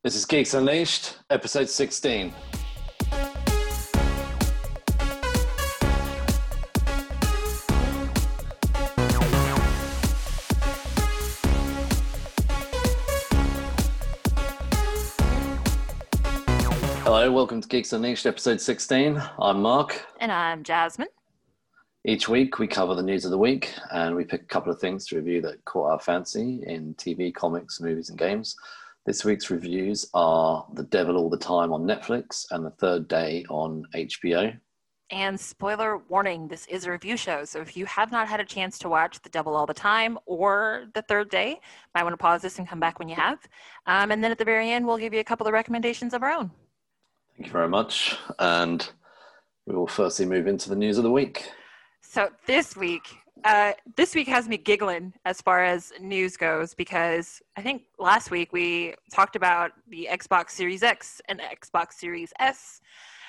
This is Geeks Unleashed, episode 16. Hello, welcome to Geeks Unleashed, episode 16. I'm Mark. And I'm Jasmine. Each week we cover the news of the week and we pick a couple of things to review that caught our fancy in TV, comics, movies and games. This week's reviews are The Devil All the Time on Netflix and The Third Day on HBO. And spoiler warning, this is a review show, so if you have not had a chance to watch The Devil All the Time or The Third Day, might want to pause this and come back when you have. And then at the very end, we'll give you a couple of recommendations of our own. Thank you very much. And we will firstly move into the news of the week. So this week has me giggling as far as news goes, because I think last week we talked about the Xbox Series X and Xbox Series S.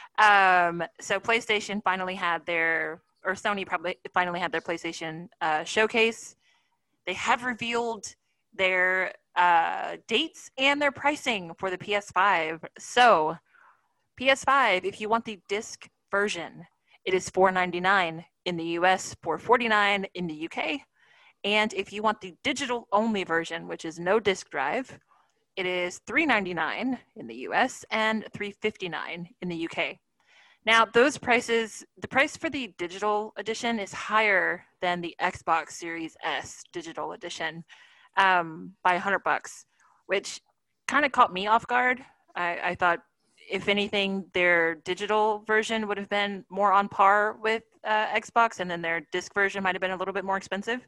So PlayStation finally had Sony probably finally had their PlayStation showcase. They have revealed their dates and their pricing for the PS5. So PS5, if you want the disc version, it is $499 in the US, $449 in the UK. And if you want the digital-only version, which is no disc drive, it is $399 in the US and $359 in the UK. Now, those prices, the price for the digital edition is higher than the Xbox Series S digital edition by $100, which kind of caught me off guard. I thought, if anything, their digital version would have been more on par with Xbox, and then their disc version might have been a little bit more expensive.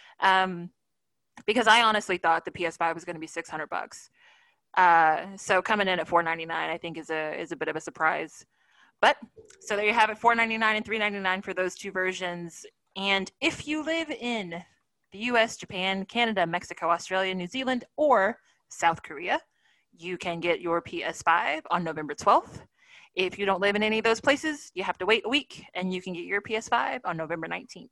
Because I honestly thought the PS5 was going to be $600. So coming in at $499, I think is a bit of a surprise. But so there you have it, $499 and $399 for those two versions. And if you live in the US, Japan, Canada, Mexico, Australia, New Zealand, or South Korea, you can get your PS5 on November 12th. If you don't live in any of those places, you have to wait a week, and you can get your PS5 on November 19th.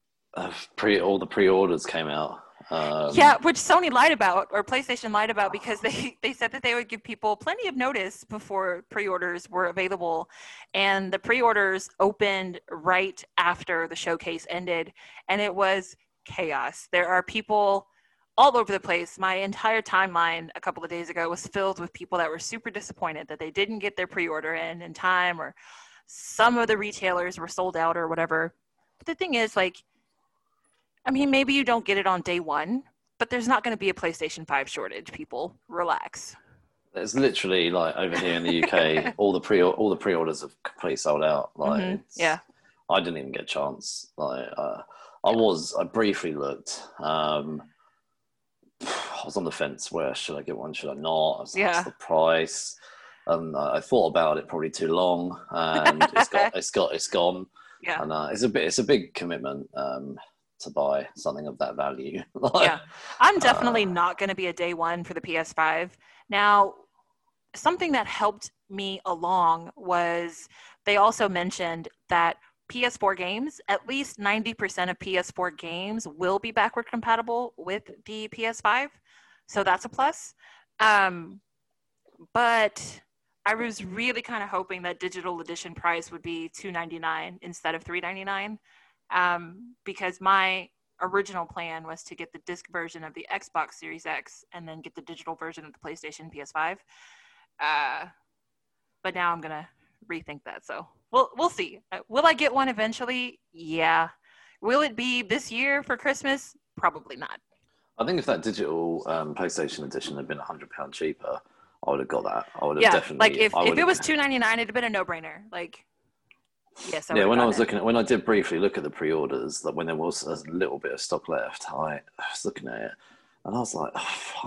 All the pre-orders came out. Yeah, which Sony lied about, or PlayStation lied about, because they said that they would give people plenty of notice before pre-orders were available. And the pre-orders opened right after the showcase ended, and it was chaos. There are people all over the place. My entire timeline a couple of days ago was filled with people that were super disappointed that they didn't get their pre-order in time, or some of the retailers were sold out or whatever. But the thing is, maybe you don't get it on day one, but there's not going to be a PlayStation 5 shortage. People, relax. There's literally, over here in the UK, all the pre-orders have completely sold out. Yeah. I didn't even get a chance. I briefly looked. I was on the fence. Where should I get one? Should I not? I was like, what's the price? I thought about it probably too long, and it's gone. Yeah. And it's a big commitment to buy something of that value. Yeah, I'm definitely not going to be a day one for the PS5. Now, something that helped me along was they also mentioned that PS4 games, at least 90% of PS4 games will be backward compatible with the PS5. So that's a plus. But I was really kind of hoping that digital edition price would be $299 instead of $399. Because my original plan was to get the disc version of the Xbox Series X and then get the digital version of the PlayStation PS5. But now I'm going to rethink that. So we'll see. Will I get one eventually? Yeah. Will it be this year for Christmas? Probably not. I think if that digital PlayStation edition had been £100 cheaper, I would have got that. I would have definitely. If it was $299, it'd have been a no-brainer. Yes. When I did briefly look at the pre-orders, when there was a little bit of stock left, I was looking at it and I was like,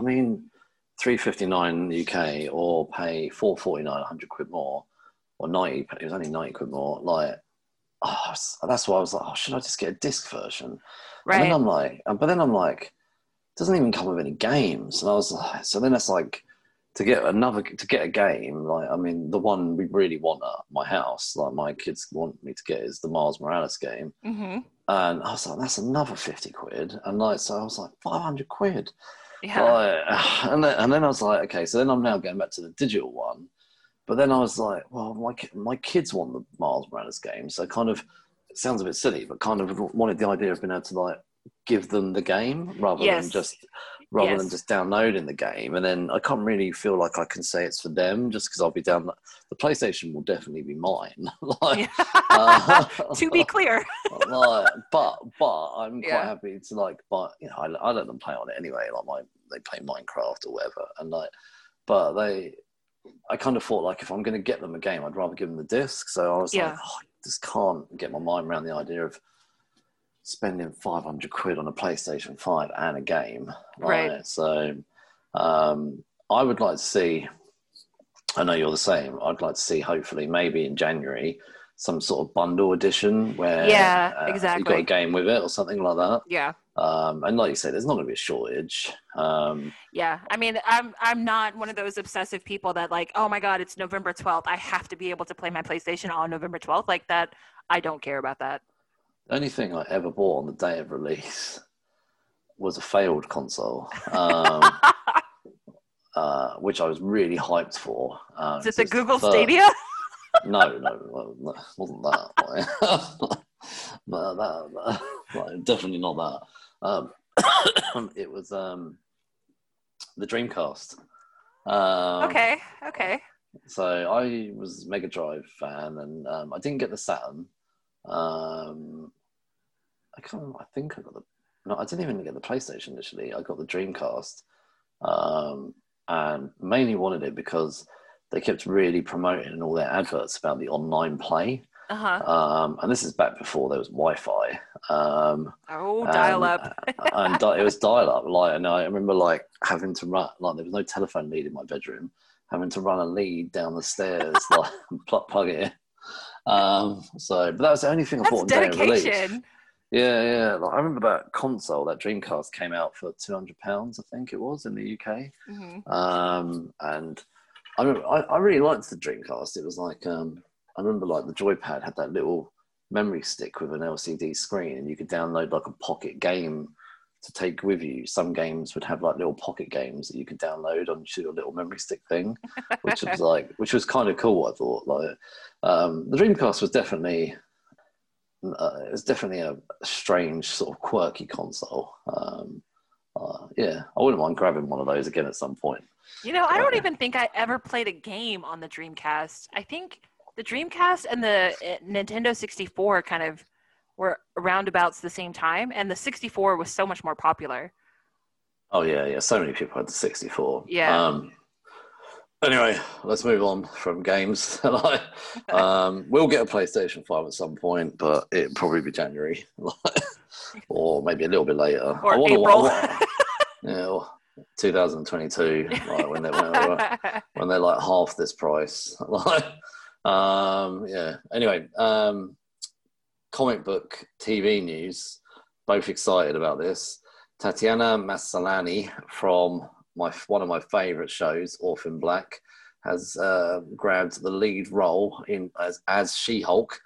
$359 in the UK, or pay $449, 100 quid more, or 90. It was only 90 quid more. That's why I was like, should I just get a disc version? Right. And then I'm like, it doesn't even come with any games. And I was like, so then it's like, to get a game, the one we really want at my house, my kids want me to get, is the Miles Morales game. Mm-hmm. And I was like, that's another 50 quid. And so I was like, 500 quid. Yeah. Like, and then I was like, okay, so then I'm now going back to the digital one. But then I was like, well, my kids want the Miles Morales game, so kind of it sounds a bit silly, but kind of wanted the idea of being able to like give them the game Yes. rather than Yes. just downloading the game. And then I can't really feel like I can say it's for them just because I'll be down. The PlayStation will definitely be mine. Like, Yeah. uh, To be clear. like, but I'm quite Yeah. happy to like, but you know, I let them play on it anyway. Like they play Minecraft or whatever, and like, but I kind of thought like if I'm going to get them a game, I'd rather give them the disc. So I was like, Yeah. oh, I just can't get my mind around the idea of spending 500 quid on a PlayStation 5 and a game. Right. Right. So I would like to see, I know you're the same, I'd like to see hopefully maybe in January some sort of bundle edition where Yeah, you got a exactly. game with it or something like that. Yeah. And like you say, there's not going to be a shortage. Yeah. I mean, I'm not one of those obsessive people that like, oh my God, it's November 12th. I have to be able to play my PlayStation on November 12th. Like that. I don't care about that. The only thing I ever bought on the day of release was a failed console, which I was really hyped for. Is it 'Cause the it was the Google first. Stadia? No, it wasn't that. No, like, definitely not that. It was the Dreamcast. Um, Okay. Okay. so I was a Mega Drive fan, and I didn't get the Saturn. Um, I think I got the. No, I didn't even get the PlayStation initially. I got the Dreamcast, and mainly wanted it because they kept really promoting in all their adverts about the online play. Uh-huh. And this is back before there was Wi-Fi, Oh, dial and up. it was dial-up. Like, and I remember like having to run, like there was no telephone lead in my bedroom, having to run a lead down the stairs, like plug it in. But that was the only thing I That's bought on day of release. dedication. Yeah, yeah. Like, I remember that console, that Dreamcast came out for £200, I think it was in the UK. Hmm. And I really liked the Dreamcast. It was like I remember like the joypad had that little memory stick with an LCD screen, and you could download like a pocket game to take with you. Some games would have like little pocket games that you could download onto your little memory stick thing, which was kind of cool. I thought like the Dreamcast was definitely. It was definitely a strange sort of quirky console. Yeah, I wouldn't mind grabbing one of those again at some point. You know, I don't But even think I ever played a game on the Dreamcast. I think the Dreamcast and the Nintendo 64 kind of were around about the same time, and the 64 was so much more popular. oh yeah, so many people had the 64. Yeah. Anyway, let's move on from games. We'll get a PlayStation 5 at some point, but it'll probably be January, or maybe a little bit later. Or April. Yeah, 2022, like when they're like half this price. Yeah. Anyway, comic book TV news. Both excited about this. Tatiana Maslany from one of my favorite shows, Orphan Black, has grabbed the lead role as She-Hulk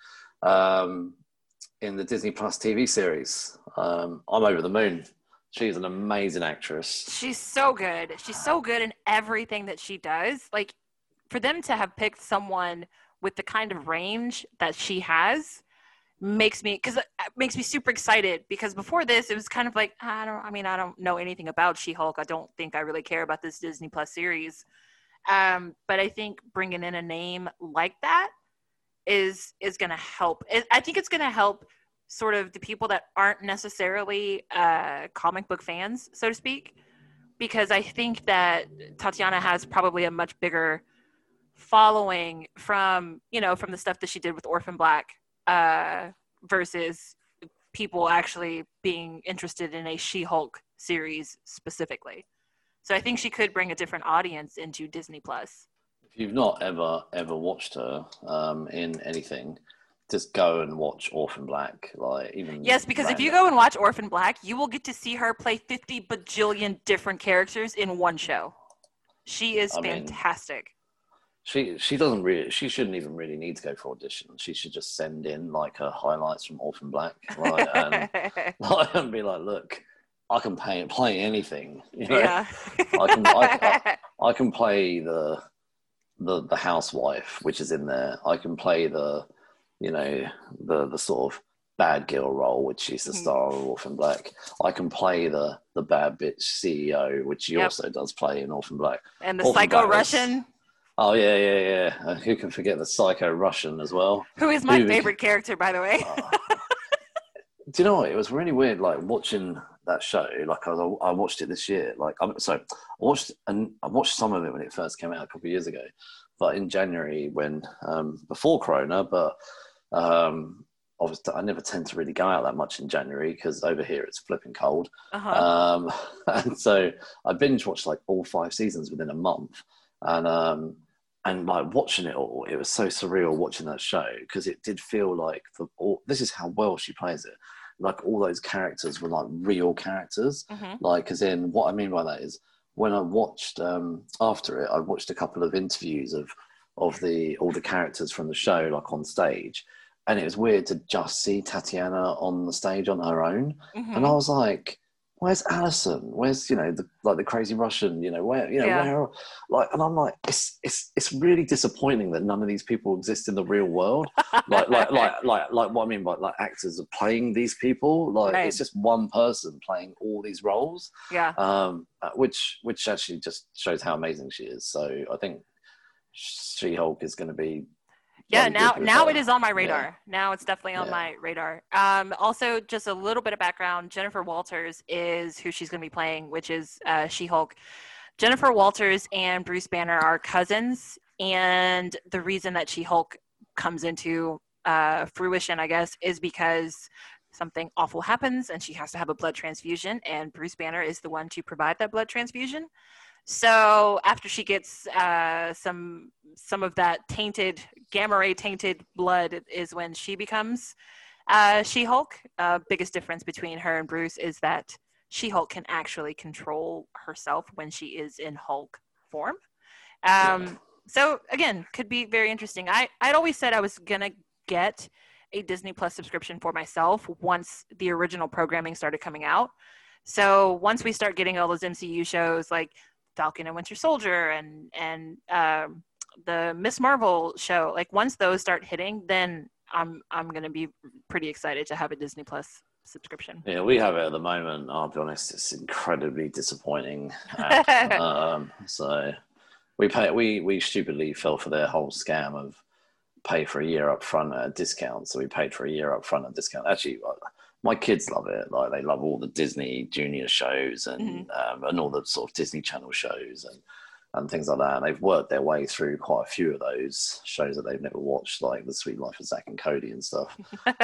in the Disney Plus TV series. I'm over the moon. She's an amazing actress. She's so good. She's so good in everything that she does. Like, for them to have picked someone with the kind of range that she has makes me super excited, because before this it was kind of like I don't know anything about She-Hulk. I don't think I really care about this Disney Plus series. But I think bringing in a name like that is going to help. I think it's going to help sort of the people that aren't necessarily comic book fans, so to speak, because I think that Tatiana has probably a much bigger following from the stuff that she did with Orphan Black versus people actually being interested in a She-Hulk series specifically. So I think she could bring a different audience into Disney Plus. If you've not ever watched her in anything, just go and watch Orphan Black. Yes, because if you go and watch Orphan Black, you will get to see her play 50 bajillion different characters in one show. She is fantastic. She shouldn't even really need to go for audition. She should just send in like her highlights from Orphan Black, and be like, look, I can play anything. You know? Yeah. I can play the housewife, which is in there. I can play the sort of bad girl role, which is the star of Orphan Black. I can play the bad bitch CEO, which he also does play in Orphan Black. And the Orphan psycho Black Russian. Oh yeah. Who can forget the psycho Russian as well? Who is my favorite character, by the way. Do you know what? It was really weird, like watching that show. Like I watched it this year. Like I watched some of it when it first came out a couple of years ago, but in January when before Corona. But obviously I never tend to really go out that much in January because over here it's flipping cold. And so I binge watched like all 5 seasons within a month, and like watching it all, it was so surreal watching that show because it did feel like this is how well she plays it. Like all those characters were like real characters. Like, as in, what I mean by that is when I watched after it, I watched a couple of interviews of all the characters from the show, like on stage, and it was weird to just see Tatiana on the stage on her own, and I was like, where's Alison? Where's the crazy Russian? Where? Like, and I'm like, it's really disappointing that none of these people exist in the real world. like what I mean by like actors are playing these people. Like It's just one person playing all these roles. Yeah. Which actually just shows how amazing she is. So I think She-Hulk is going to be. Yeah, now it is on my radar. Yeah. Now it's definitely on my radar. Also, just a little bit of background. Jennifer Walters is who she's going to be playing, which is She-Hulk. Jennifer Walters and Bruce Banner are cousins, and the reason that She-Hulk comes into fruition, I guess, is because something awful happens and she has to have a blood transfusion, and Bruce Banner is the one to provide that blood transfusion. So after she gets some of that gamma ray tainted blood is when she becomes She-Hulk. Biggest difference between her and Bruce is that She-Hulk can actually control herself when she is in Hulk form. So again, could be very interesting. I'd always said I was gonna get a Disney Plus subscription for myself once the original programming started coming out. So once we start getting all those MCU shows like Falcon and Winter Soldier and the Miss Marvel show, like once those start hitting, then I'm going to be pretty excited to have a Disney Plus subscription. Yeah, we have it at the moment. I'll be honest, it's incredibly disappointing. So we stupidly fell for their whole scam of pay for a year up front at a discount. So we paid for a year up front at a discount. Actually, my kids love it. Like they love all the Disney Junior shows and all the sort of Disney Channel shows and things like that. And they've worked their way through quite a few of those shows that they've never watched, like The Sweet Life of Zack and Cody and stuff.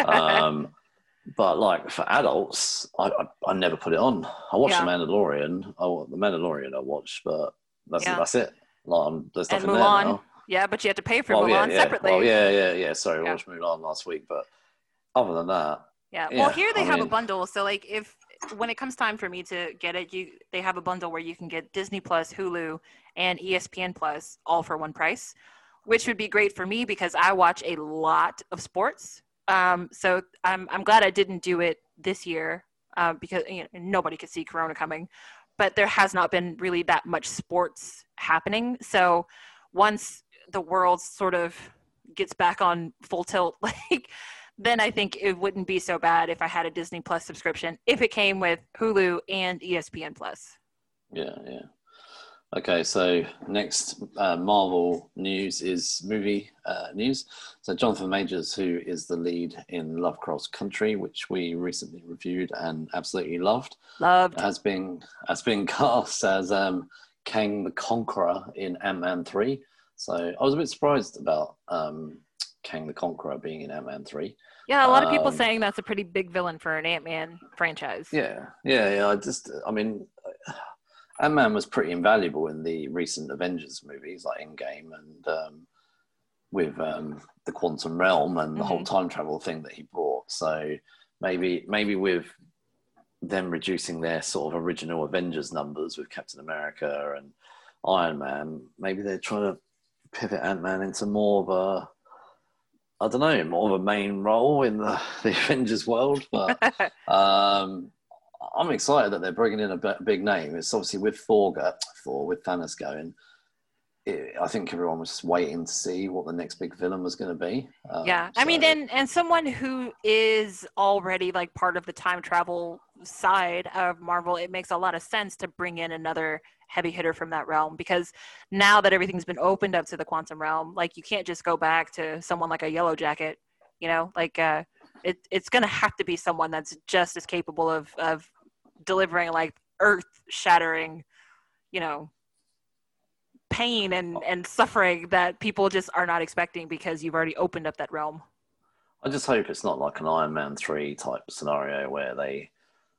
But like for adults, I never put it on. I watched The Mandalorian. The Mandalorian I watched, but that's it. Like there's nothing there now. Yeah, but you have to pay for Mulan separately. Well, yeah. Sorry, I watched Mulan last week, but other than that. Yeah. Well, here they have a bundle. So like when it comes time for me to get it, they have a bundle where you can get Disney Plus, Hulu, and ESPN Plus all for one price, which would be great for me because I watch a lot of sports. So I'm glad I didn't do it this year because nobody could see Corona coming, but there has not been really that much sports happening. So once the world sort of gets back on full tilt, then I think it wouldn't be so bad if I had a Disney Plus subscription if it came with Hulu and ESPN Plus. Yeah. Okay, so next Marvel news is movie news. So Jonathan Majors, who is the lead in Lovecraft Country, which we recently reviewed and absolutely loved, has been cast as Kang the Conqueror in Ant-Man 3. So I was a bit surprised about Kang the Conqueror being in Ant-Man 3. Yeah, a lot of people saying that's a pretty big villain for an Ant-Man franchise. Yeah. Ant-Man was pretty invaluable in the recent Avengers movies, like Endgame and with the Quantum Realm and the whole time travel thing that he brought. So maybe with them reducing their sort of original Avengers numbers with Captain America and Iron Man, maybe they're trying to pivot Ant-Man into more of a main role in the Avengers world. But I'm excited that they're bringing in a big name. It's obviously with with Thanos going. I think everyone was just waiting to see what the next big villain was going to be. Yeah, I mean, and someone who is already like part of the time travel side of Marvel, it makes a lot of sense to bring in another heavy hitter from that realm, because now that everything's been opened up to the quantum realm, like you can't just go back to someone like a Yellow Jacket, like it's going to have to be someone that's just as capable of delivering like earth shattering, pain and suffering that people just are not expecting because you've already opened up that realm. I just hope it's not like an Iron Man 3 type scenario where they,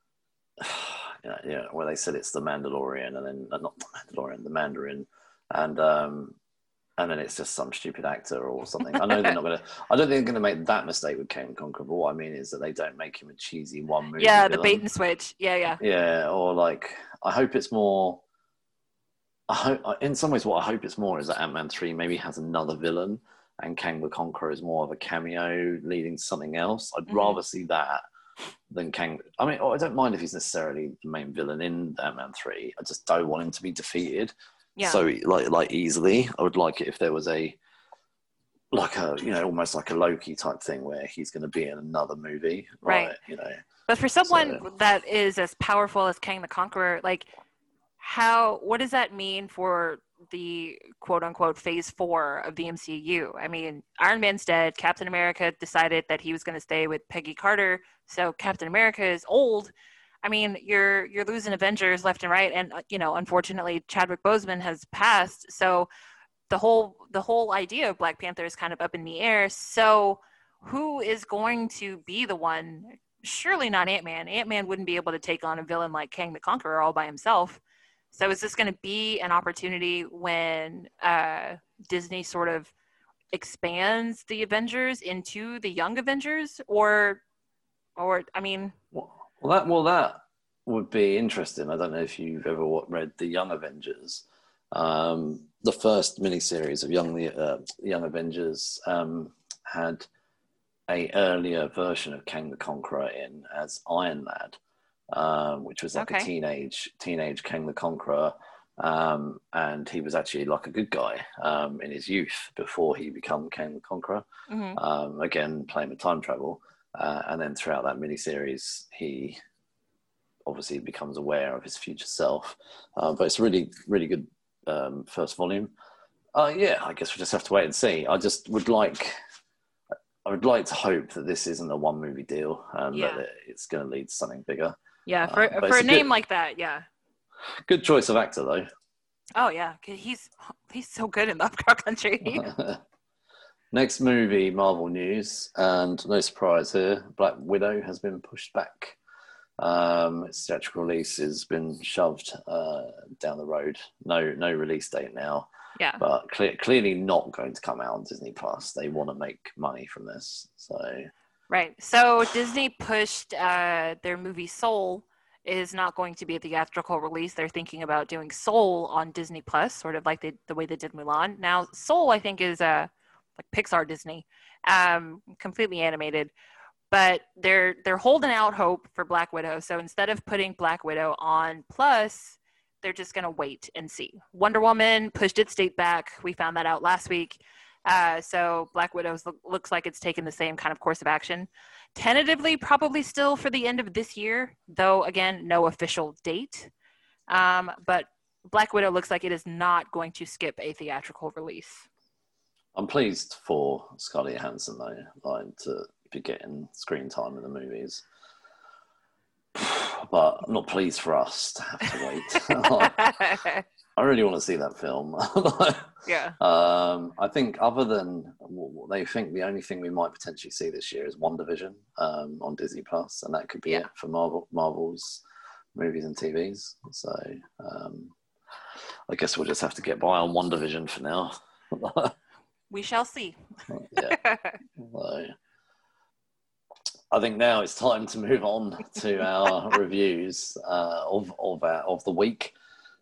where they said it's the Mandalorian and then not the Mandalorian, the Mandarin, and then it's just some stupid actor or something. I know they're not gonna. I don't think they're gonna make that mistake with Kang the Conqueror. But what I mean is that they don't make him a cheesy one movie. Yeah, villain. The bait and switch. Yeah. Yeah, or like I hope it's more. In some ways, what I hope it's more is that Ant-Man 3 maybe has another villain and Kang the Conqueror is more of a cameo leading to something else. I'd rather see that than Kang. I mean, I don't mind if he's necessarily the main villain in Ant-Man 3. I just don't want him to be defeated so like easily. I would like it if there was almost like a Loki type thing where he's going to be in another movie. Right. But for someone that is as powerful as Kang the Conqueror, like, what does that mean for the quote unquote phase 4 of the MCU? I mean, Iron Man's dead. Captain America decided that he was going to stay with Peggy Carter. So Captain America is old. I mean, you're losing Avengers left and right. And, unfortunately, Chadwick Boseman has passed. So the whole idea of Black Panther is kind of up in the air. So who is going to be the one? Surely not Ant-Man. Ant-Man wouldn't be able to take on a villain like Kang the Conqueror all by himself. So is this going to be an opportunity when Disney sort of expands the Avengers into the Young Avengers, or I mean, that would be interesting. I don't know if you've ever read the Young Avengers, the first miniseries of Young Avengers had a earlier version of Kang the Conqueror in as Iron Lad. Which was like a teenage Kang the Conqueror, and he was actually like a good guy in his youth before he became Kang the Conqueror. Again, playing with time travel, and then throughout that miniseries, he obviously becomes aware of his future self. But it's really, really good first volume. I guess we just have to wait and see. I would like to hope that this isn't a one movie deal, that it's going to lead to something bigger. Yeah, for a name like that, yeah. Good choice of actor, though. Oh yeah, he's so good in Lovecraft Country. Next movie, Marvel news, and no surprise here, Black Widow has been pushed back. Its theatrical release has been shoved down the road. No release date now. Yeah, but clearly not going to come out on Disney Plus. They want to make money from this, so. Right. So Disney pushed their movie Soul is not going to be a theatrical release. They're thinking about doing Soul on Disney Plus, sort of like the way they did Mulan. Now, Soul, I think, is like Pixar Disney, completely animated. But they're holding out hope for Black Widow. So instead of putting Black Widow on Plus, they're just going to wait and see. Wonder Woman pushed its date back. We found that out last week. So Black Widow looks like it's taken the same kind of course of action. Tentatively, probably still for the end of this year, though, again, no official date. But Black Widow looks like it is not going to skip a theatrical release. I'm pleased for Scarlett Johansson, though, to be getting screen time in the movies. But I'm not pleased for us to have to wait. I really want to see that film. Yeah. I think other than they think the only thing we might potentially see this year is WandaVision on Disney Plus, and that could be it for Marvel's movies and TVs. So I guess we'll just have to get by on WandaVision for now. We shall see. Yeah. So, I think now it's time to move on to our reviews of the week.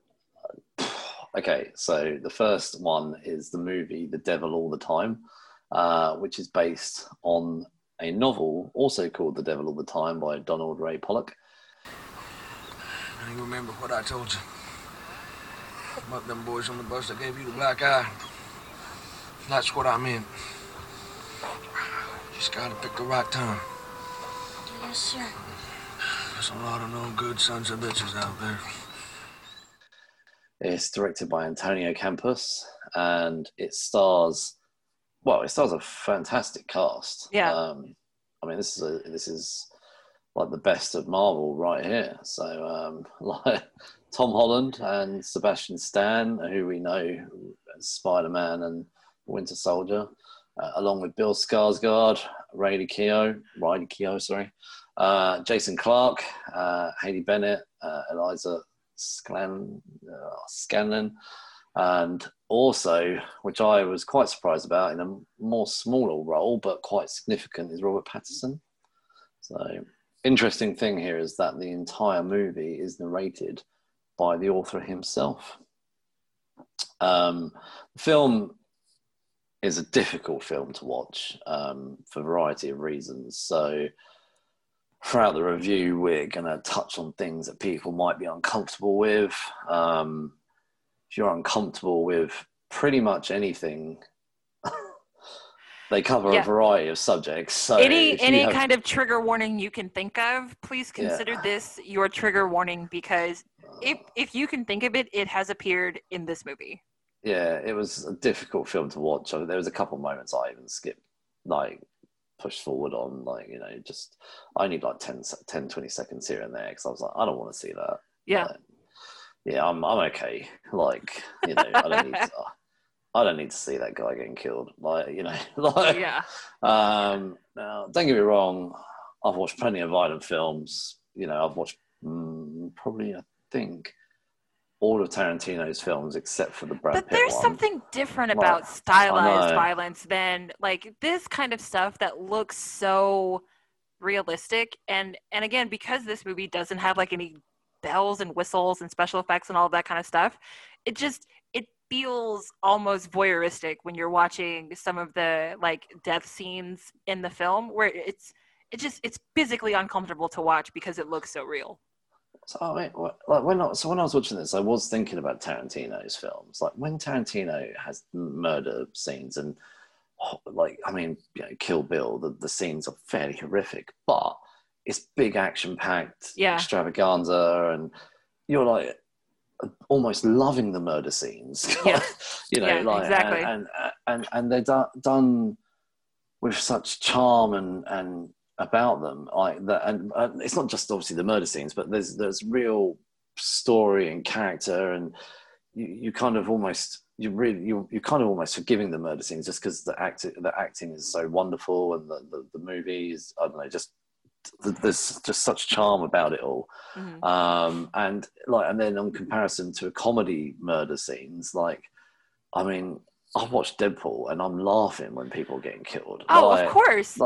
Okay, so the first one is the movie The Devil All the Time, which is based on a novel also called The Devil All the Time by Donald Ray Pollock. You remember what I told you about them boys on the bus that gave you the black eye? That's what I meant. Just gotta pick the right time. Yes, sir. There's a lot of no good sons of bitches out there. It's directed by Antonio Campos, and it stars a fantastic cast. Yeah. I mean, this is like the best of Marvel right here. So, like Tom Holland and Sebastian Stan, who we know as Spider-Man and Winter Soldier, along with Bill Skarsgård, Riley Keough, Jason Clarke, Haley Bennett, Eliza Scanlon, and also, which I was quite surprised about in a more smaller role, but quite significant, is Robert Pattinson. So, interesting thing here is that the entire movie is narrated by the author himself. The film is a difficult film to watch for a variety of reasons. So throughout the review, we're going to touch on things that people might be uncomfortable with. If you're uncomfortable with pretty much anything, they cover a variety of subjects. So any kind of trigger warning you can think of, please consider this your trigger warning, because if you can think of it, it has appeared in this movie. Yeah, it was a difficult film to watch. I mean, there was a couple of moments I even skipped, like pushed forward on, like, you know, just I need like 10, 20 seconds here and there, because I was like, I don't want to see that. Yeah. Yeah, I'm okay. Like, you know, I don't need to see that guy getting killed. Like, you know, like, yeah. Now, don't get me wrong. I've watched plenty of violent films. You know, I've watched probably, I think, all of Tarantino's films except for the Brad Pitt one. But there's something different about stylized violence than like this kind of stuff that looks so realistic. And again, because this movie doesn't have like any bells and whistles and special effects and all of that kind of stuff, it feels almost voyeuristic when you're watching some of the like death scenes in the film, where it's physically uncomfortable to watch because it looks so real. So, I mean, like when I was watching this, I was thinking about Tarantino's films. Like when Tarantino has murder scenes, and like, I mean, you know, Kill Bill, the scenes are fairly horrific, but it's big action-packed extravaganza, and you're like almost loving the murder scenes. Yeah. You know, like exactly. And they're done with such charm and about them, like that, and it's not just obviously the murder scenes, but there's real story and character, and you kind of almost you're kind of almost forgiving the murder scenes just because the acting is so wonderful, and the movie is, I don't know, just there's just such charm about it all. Mm-hmm. And then on comparison to comedy murder scenes, like, I mean, I've watched Deadpool and I'm laughing when people are getting killed. Oh, like, of course.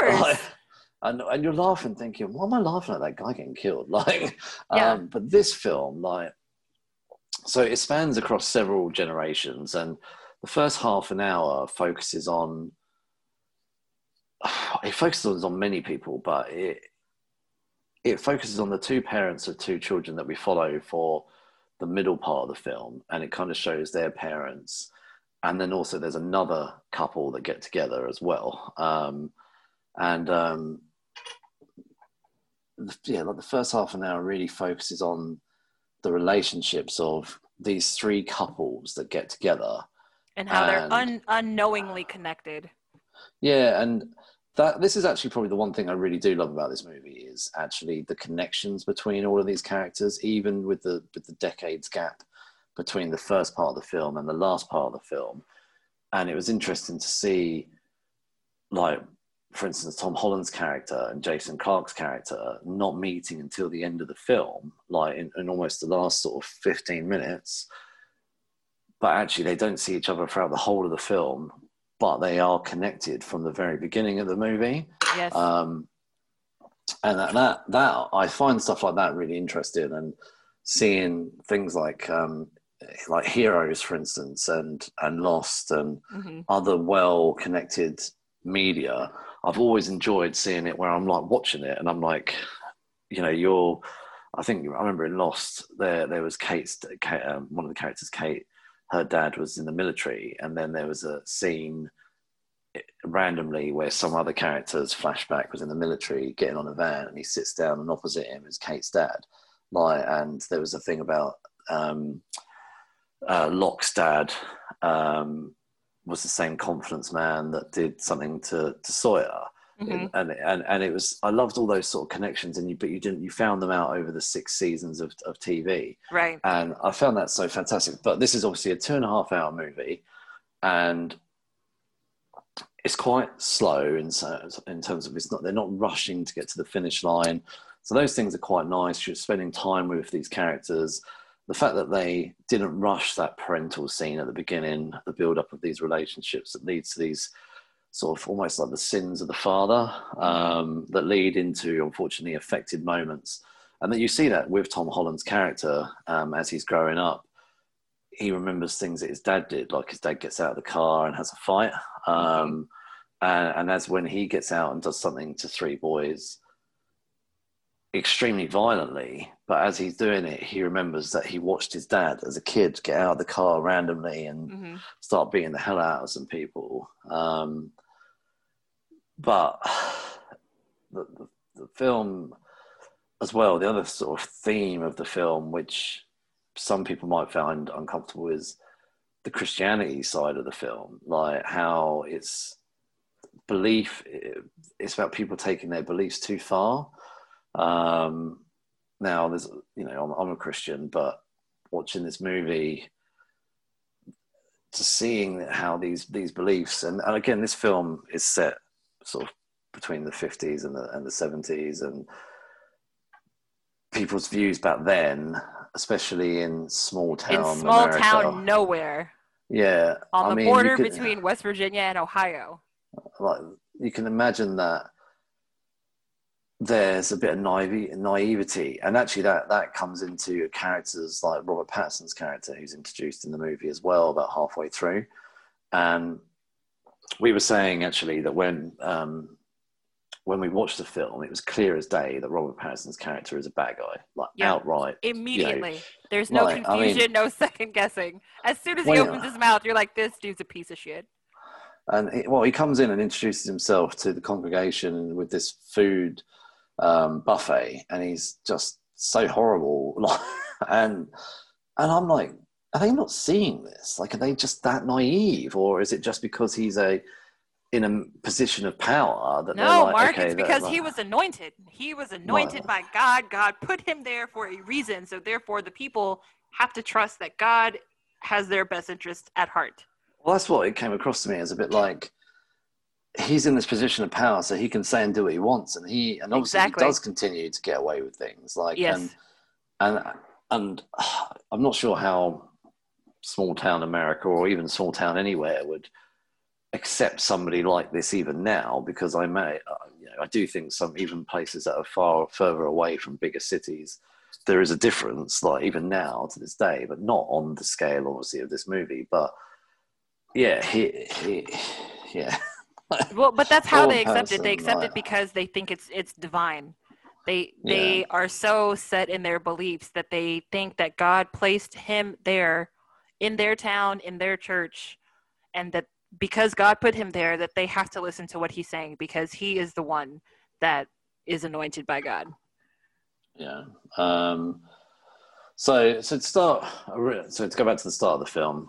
And you're laughing thinking, why am I laughing at that guy getting killed? Like, but this film, like, so it spans across several generations, and the first half an hour focuses on many people, but it focuses on the two parents of two children that we follow for the middle part of the film, and it kind of shows their parents, and then also there's another couple that get together as well. Like the first half an hour really focuses on the relationships of these three couples that get together, and how they're unknowingly connected. Yeah, and this is actually probably the one thing I really do love about this movie is actually the connections between all of these characters, even with the decades gap between the first part of the film and the last part of the film. And it was interesting to see, like, for instance, Tom Holland's character and Jason Clarke's character not meeting until the end of the film, like in almost the last sort of 15 minutes. But actually, they don't see each other throughout the whole of the film, but they are connected from the very beginning of the movie. Yes. And that I find stuff like that really interesting, and seeing things like Heroes, for instance, and Lost, and other well-connected media. I've always enjoyed seeing it where I'm like watching it and I'm like, you know, I think I remember in Lost there was one of the characters, Kate. Her dad was in the military, and then there was a scene randomly where some other character's flashback was in the military getting on a van, and he sits down, and opposite him is Kate's dad. And there was a thing about Locke's dad was the same confidence man that did something to Sawyer. Mm-hmm. And it was, I loved all those sort of connections, but you found them out over the 6 seasons of TV. Right. And I found that so fantastic. But this is obviously a 2.5 hour movie, and it's quite slow in terms of they're not rushing to get to the finish line. So those things are quite nice. You're spending time with these characters. The fact that they didn't rush that parental scene at the beginning, the build up of these relationships that leads to these sort of almost like the sins of the father that lead into, unfortunately, affected moments. And that you see that with Tom Holland's character as he's growing up. He remembers things that his dad did, like his dad gets out of the car and has a fight. And as when he gets out and does something to 3 boys extremely violently, but as he's doing it, he remembers that he watched his dad as a kid get out of the car randomly and start beating the hell out of some people. But the film as well, the other sort of theme of the film, which some people might find uncomfortable, is the Christianity side of the film, like how it's about people taking their beliefs too far. Now there's, I'm a Christian, but watching this movie, just seeing how these beliefs, and again, this film is set sort of between the 50s and the 70s, and people's views back then, especially in small town America. Nowhere. Yeah. On the border between West Virginia and Ohio. Like, you can imagine that there's a bit of naivety, and actually that comes into characters like Robert Pattinson's character, who's introduced in the movie as well about halfway through. And we were saying actually that when we watched the film, it was clear as day that Robert Pattinson's character is a bad guy, like outright. Immediately. There's no confusion, no second guessing. As soon as he opens his mouth, you're like, this dude's a piece of shit. And he comes in and introduces himself to the congregation with this food buffet, and he's just so horrible. and I'm like, are they not seeing this? Like, are they just that naive, or is it just because he's in a position of power that they're like, Mark, okay, it's because he was anointed. He was anointed by God. God put him there for a reason. So therefore, the people have to trust that God has their best interest at heart. Well, that's what it came across to me as, a bit like he's in this position of power, so he can say and do what he wants, and obviously he does continue to get away with things. Like, yes. and I'm not sure how small town America, or even small town anywhere, would accept somebody like this even now, because I do think some even places that are far further away from bigger cities, there is a difference, like even now to this day, but not on the scale obviously of this movie. But yeah, yeah. Well, but that's how they accept it. They accept it because they think it's divine. They are so set in their beliefs that they think that God placed him there in their town, in their church, and that because God put him there, that they have to listen to what he's saying because he is the one that is anointed by God. Yeah. So to go back to the start of the film,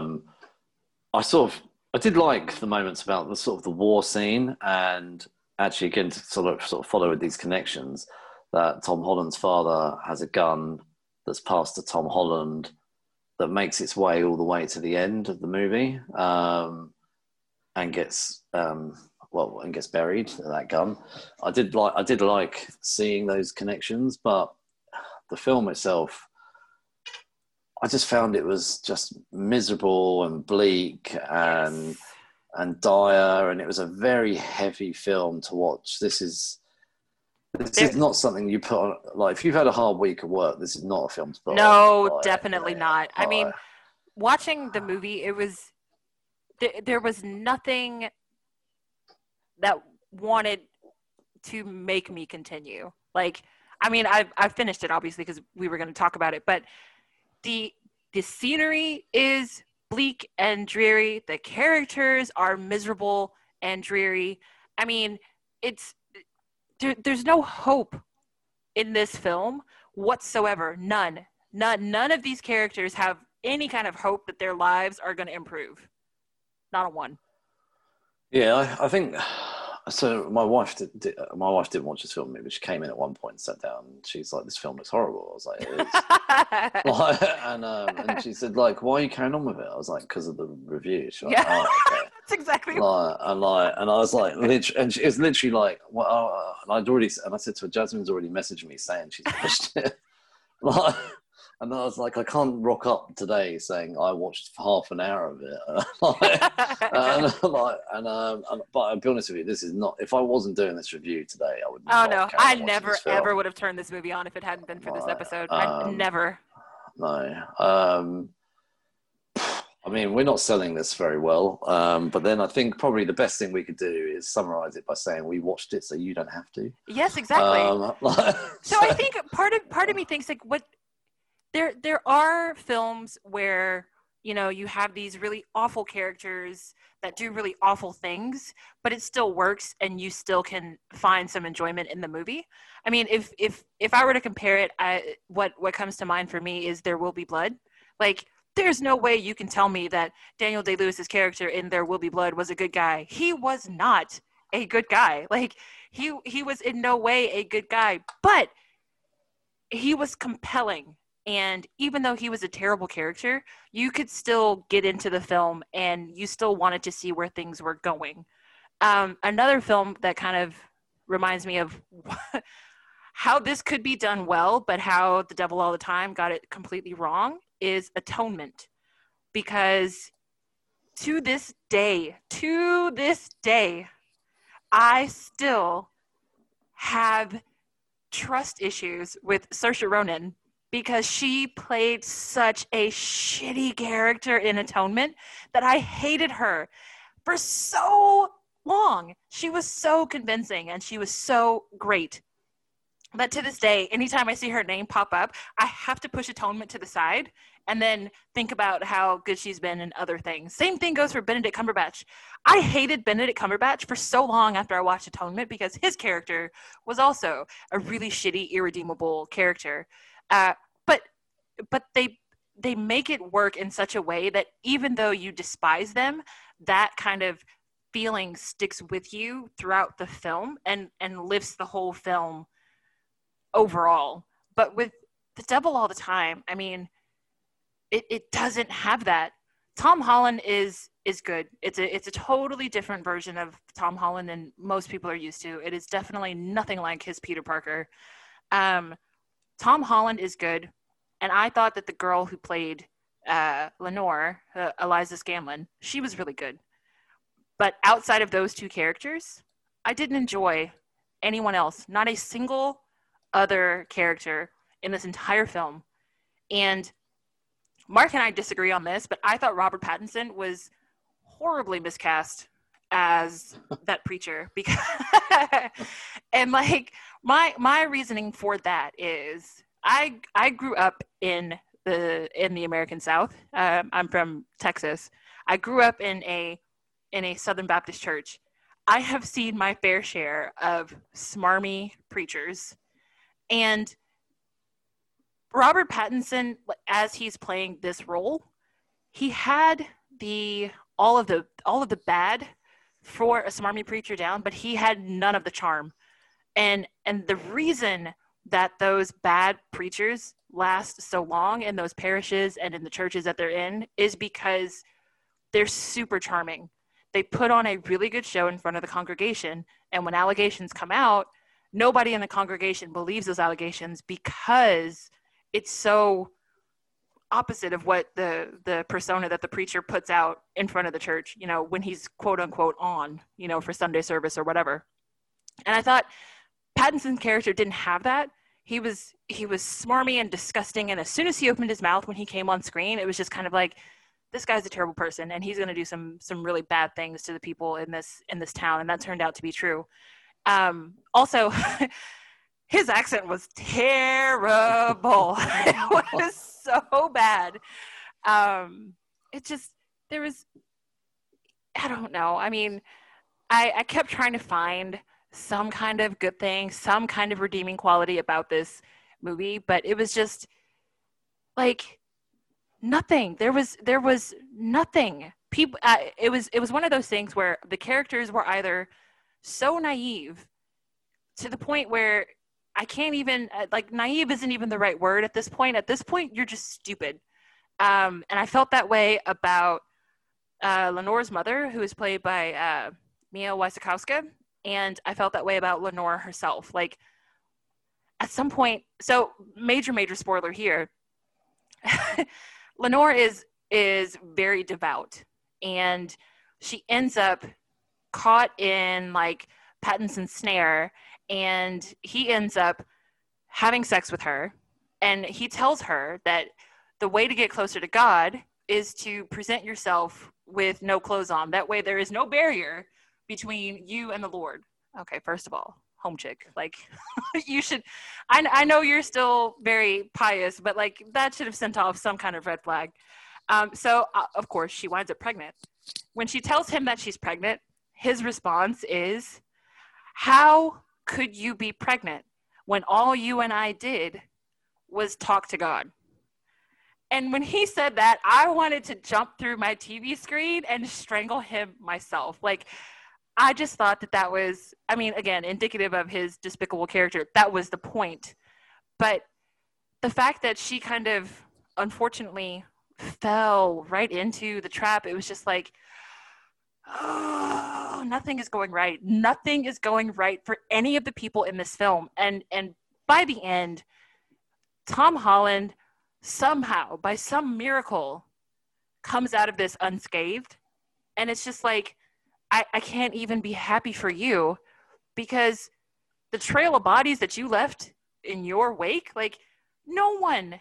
I did like the moments about the sort of the war scene, and actually again to sort of follow with these connections, that Tom Holland's father has a gun that's passed to Tom Holland that makes its way all the way to the end of the movie, and gets buried, that gun. I did like seeing those connections, but the film itself, I just found it was just miserable and bleak and dire, and it was a very heavy film to watch. This is not something you put on, like, if you've had a hard week of work, this is not a film to put on. No, definitely not. I mean, watching the movie, it was there was nothing that wanted to make me continue. Like, I mean, I finished it obviously because we were going to talk about it, but the scenery is bleak and dreary. The characters are miserable and dreary. I mean, there's no hope in this film whatsoever. None of these characters have any kind of hope that their lives are going to improve. Not a one. Yeah, I think so. My wife didn't watch this film. Maybe she came in at one point and sat down. And she's like, "This film looks horrible." I was like, "It is." And she said, "Like, why are you carrying on with it?" I was like, "Because of the review." She's like, Yeah, "Oh, okay." that's exactly. And I was like, and it's literally like, well, and I said to her, Jasmine's already messaged me saying she's watched it. Like, and I was like, I can't rock up today saying I watched half an hour of it. But I'll be honest with you, this is not. If I wasn't doing this review today, I would. Oh no, I never ever would have turned this movie on if it hadn't been for this episode. I never. No. I mean, we're not selling this very well, but then I think probably the best thing we could do is summarize it by saying we watched it so you don't have to. Yes, exactly. So I think part of me thinks like what there are films where, you know, you have these really awful characters that do really awful things, but it still works and you still can find some enjoyment in the movie. I mean, if I were to compare it, what comes to mind for me is There Will Be Blood. Like, there's no way you can tell me that Daniel Day-Lewis's character in There Will Be Blood was a good guy. He was not a good guy. Like, he was in no way a good guy, but he was compelling. And even though he was a terrible character, you could still get into the film and you still wanted to see where things were going. Another film that kind of reminds me of how this could be done well, but how The Devil All the Time got it completely wrong is Atonement. Because to this day, I still have trust issues with Saoirse Ronan because she played such a shitty character in Atonement that I hated her for so long. She was so convincing and she was so great. But to this day, anytime I see her name pop up, I have to push Atonement to the side and then think about how good she's been in other things. Same thing goes for Benedict Cumberbatch. I hated Benedict Cumberbatch for so long after I watched Atonement because his character was also a really shitty, irredeemable character. But they make it work in such a way that even though you despise them, that kind of feeling sticks with you throughout the film and lifts the whole film overall. But with The Devil All the Time, I mean, it doesn't have that. Tom Holland is good. It's a totally different version of Tom Holland than most people are used to. It is definitely nothing like his Peter Parker. Tom Holland is good, and I thought that the girl who played Lenore, Eliza Scanlon, she was really good. But outside of those two characters, I didn't enjoy anyone else. Not a single other character in this entire film. And Mark and I disagree on this, but I thought Robert Pattinson was horribly miscast as that preacher because and like my reasoning for that is I grew up in the American South. I'm from Texas. I grew up in a Southern Baptist church. I have seen my fair share of smarmy preachers. And Robert Pattinson, as he's playing this role, he had all of the bad for a smarmy preacher down, but he had none of the charm. And the reason that those bad preachers last so long in those parishes and in the churches that they're in is because they're super charming. They put on a really good show in front of the congregation, and when allegations come out, nobody in the congregation believes those allegations because it's so opposite of what the persona that the preacher puts out in front of the church, you know, when he's quote unquote on, you know, for Sunday service or whatever. And I thought Pattinson's character didn't have that. He was smarmy and disgusting. And as soon as he opened his mouth when he came on screen, it was just kind of like, this guy's a terrible person and he's going to do some really bad things to the people in this town. And that turned out to be true. Also, his accent was terrible. It was so bad. It just, there was, I don't know. I mean, I kept trying to find some kind of good thing, some kind of redeeming quality about this movie, but it was just like nothing. There was nothing. People, it was one of those things where the characters were either so naive to the point where I can't even, like, naive isn't even the right word at this point. At this point, you're just stupid. And I felt that way about Lenore's mother, who is played by Mia Wasikowska, and I felt that way about Lenore herself. Like, at some point, so major spoiler here, Lenore is very devout, and she ends up caught in, like, Pattinson's snare, and he ends up having sex with her, and he tells her that the way to get closer to God is to present yourself with no clothes on. That way there is no barrier between you and the Lord. Okay, first of all, home chick. Like, you should, I know you're still very pious, but, like, that should have sent off some kind of red flag. So, of course, she winds up pregnant. When she tells him that she's pregnant, his response is, how could you be pregnant when all you and I did was talk to God? And when he said that, I wanted to jump through my TV screen and strangle him myself. Like, I just thought that was, I mean, again, indicative of his despicable character. That was the point. But the fact that she kind of, unfortunately, fell right into the trap, it was just like, oh, nothing is going right. Nothing is going right for any of the people in this film. And by the end, Tom Holland somehow, by some miracle, comes out of this unscathed. And it's just like, I can't even be happy for you, because the trail of bodies that you left in your wake, like, nobody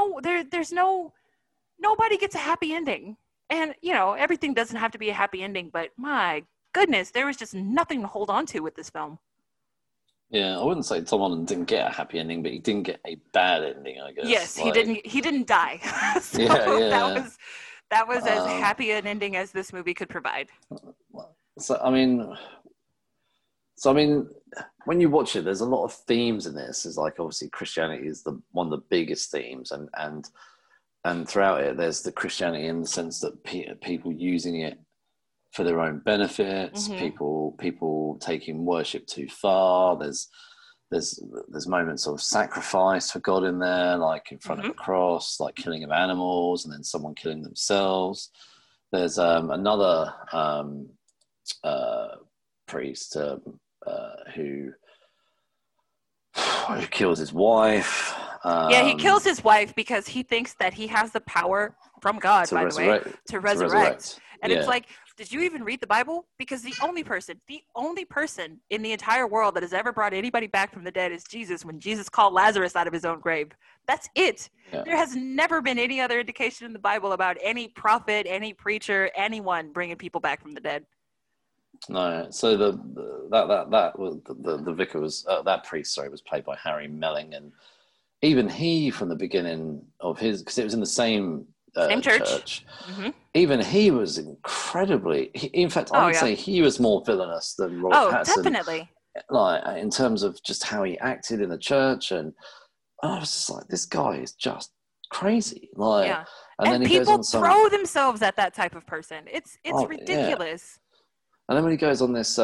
gets a happy ending. And, you know, everything doesn't have to be a happy ending, but my goodness, there was just nothing to hold on to with this film. Yeah, I wouldn't say Tom Holland didn't get a happy ending, but he didn't get a bad ending, I guess. Yes, like, he didn't die. So yeah. that was as happy an ending as this movie could provide. So I mean, when you watch it, there's a lot of themes in this. It's like, obviously Christianity is one of the biggest themes, and throughout it, there's the Christianity in the sense that people using it for their own benefits, people taking worship too far. There's moments of sacrifice for God in there, like in front of a cross, like killing of animals, and then someone killing themselves. There's another priest who kills his wife. He kills his wife because he thinks that he has the power from God, by the way, to resurrect. And it's like, did you even read the Bible? Because the only person in the entire world that has ever brought anybody back from the dead is Jesus, when Jesus called Lazarus out of his own grave. That's it. Yeah. There has never been any other indication in the Bible about any prophet, any preacher, anyone bringing people back from the dead. No, so the vicar was that priest. Sorry, was played by Harry Melling, and even he, from the beginning of his, because it was in the same church. Even he was incredibly. In fact, I would say he was more villainous than Robert Pattinson. Definitely. Like, in terms of just how he acted in the church, and I was just like, this guy is just crazy. Like, and then he people goes on throw themselves at that type of person. It's ridiculous. Yeah. And then when he goes on this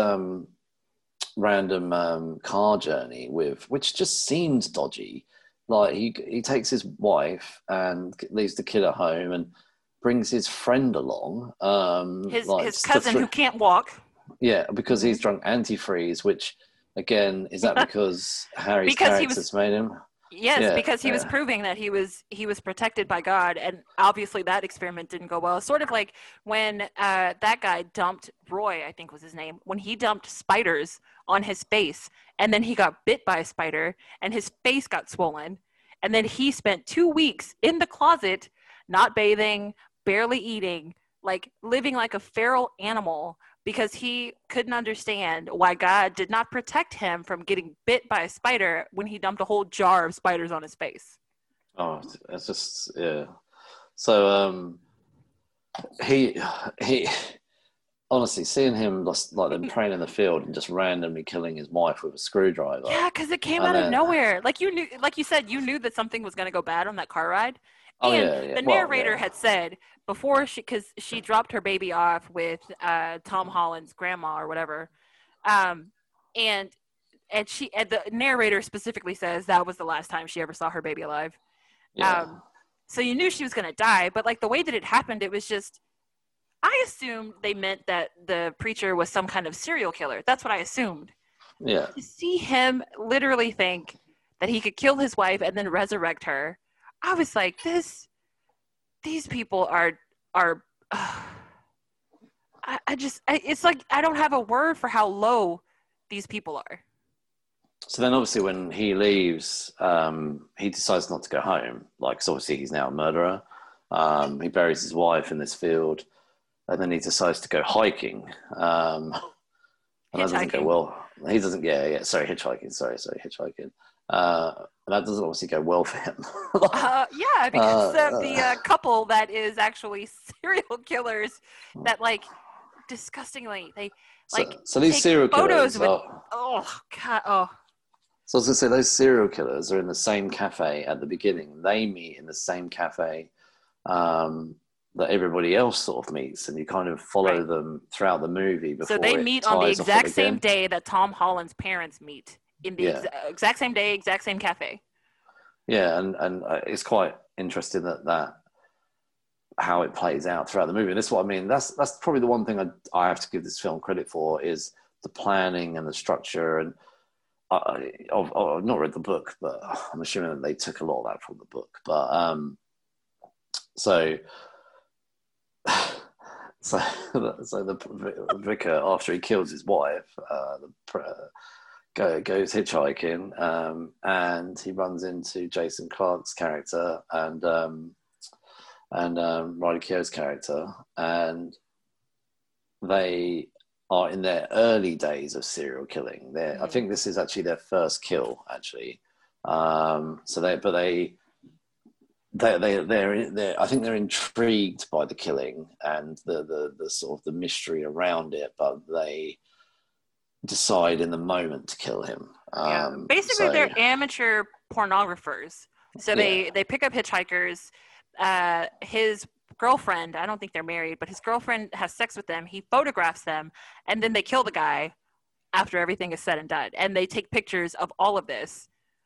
random car journey which just seems dodgy, like he takes his wife and leaves the kid at home and brings his friend along, his cousin who can't walk. Yeah, because he's drunk antifreeze. Which, again, is that because Harry's character's made him? Yes, because he was proving that he was protected by God, and obviously that experiment didn't go well. Sort of like when that guy dumped Roy, I think was his name, when he dumped spiders on his face, and then he got bit by a spider, and his face got swollen, and then he spent 2 weeks in the closet, not bathing, barely eating, like living like a feral animal because he couldn't understand why God did not protect him from getting bit by a spider when he dumped a whole jar of spiders on his face. Oh, it's just, yeah. So he honestly, seeing him just, like them praying in the field and just randomly killing his wife with a screwdriver. Yeah, because it came And out of then- nowhere. Like you knew, like you said, you knew that something was going to go bad on that car ride. Oh, And yeah, yeah. the Well, narrator yeah. had said before because she dropped her baby off with Tom Holland's grandma or whatever, and the narrator specifically says that was the last time she ever saw her baby alive. Yeah. So you knew she was going to die, but like the way that it happened, it was just. I assumed they meant that the preacher was some kind of serial killer. That's what I assumed. Yeah. To see him literally think that he could kill his wife and then resurrect her, I was like, these people are it's like I don't have a word for how low these people are. So then obviously when he leaves, he decides not to go home. Like, 'cause obviously he's now a murderer. He buries his wife in this field, and then he decides to go hiking. And that doesn't go well. He doesn't, sorry, hitchhiking. Sorry, hitchhiking. And that doesn't obviously go well for him. Yeah, because of the couple that is actually serial killers that, like, disgustingly, they, like, so these take serial photos killers with, are... oh, God, oh. So I was going to say, those serial killers are in the same cafe at the beginning. They meet in the same cafe that everybody else sort of meets, and you kind of follow them throughout the movie before. So they meet on the exact same day that Tom Holland's parents meet, in the exact same day, exact same cafe. Yeah, and it's quite interesting that how it plays out throughout the movie. And that's what I mean. That's probably the one thing I have to give this film credit for is the planning and the structure. And I've not read the book, but I'm assuming that they took a lot of that from the book. But so the vicar, after he kills his wife, goes hitchhiking, and he runs into Jason Clarke's character and Riley Keough's character, and they are in their early days of serial killing. I think this is actually their first kill, actually. They're I think they're intrigued by the killing and the sort of the mystery around it, but they decide in the moment to kill him. Basically, they're amateur pornographers. So they pick up hitchhikers. His girlfriend, I don't think they're married, but his girlfriend has sex with them. He photographs them, and then they kill the guy after everything is said and done. And they take pictures of all of this.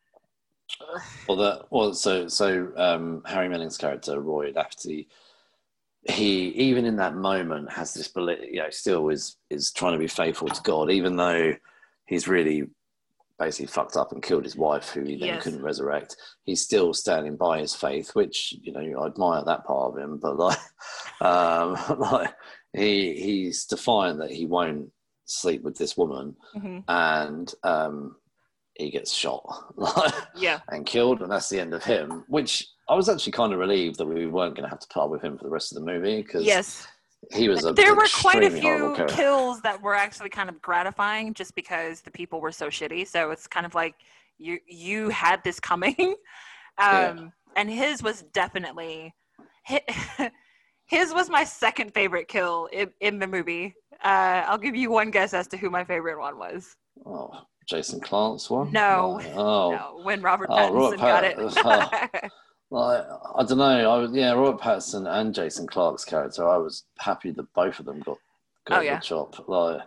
So Harry Manning's character, Roy Lafferty, he, even in that moment, has this belief, still is trying to be faithful to God, even though he's really basically fucked up and killed his wife, who he then couldn't resurrect. He's still standing by his faith, which, I admire that part of him, but he's defiant that he won't sleep with this woman, and he gets shot and killed, and that's the end of him, which I was actually kind of relieved that we weren't going to have to put up with him for the rest of the movie, because he was there were quite a few kills that were actually kind of gratifying just because the people were so shitty. So it's kind of like you had this coming. And his was definitely his was my second favorite kill in the movie. I'll give you one guess as to who my favorite one was. Oh, Jason Clarke's one? No. No, when Robert Pattinson got it. I don't know. Robert Pattinson and Jason Clarke's character, I was happy that both of them got the chop. So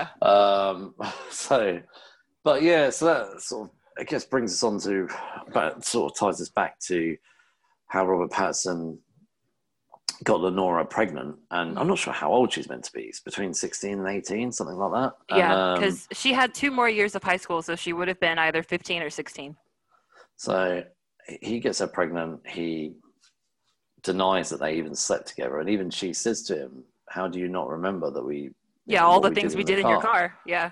that sort of, I guess, brings us on to, but sort of ties us back to how Robert Pattinson got Lenora pregnant, and I'm not sure how old she's meant to be. It's between 16 and 18, something like that. Yeah, because she had 2 more years of high school, so she would have been either 15 or 16. So he gets her pregnant. He denies that they even slept together, and even she says to him, "How do you not remember that we?" all the things we did in your car. Yeah.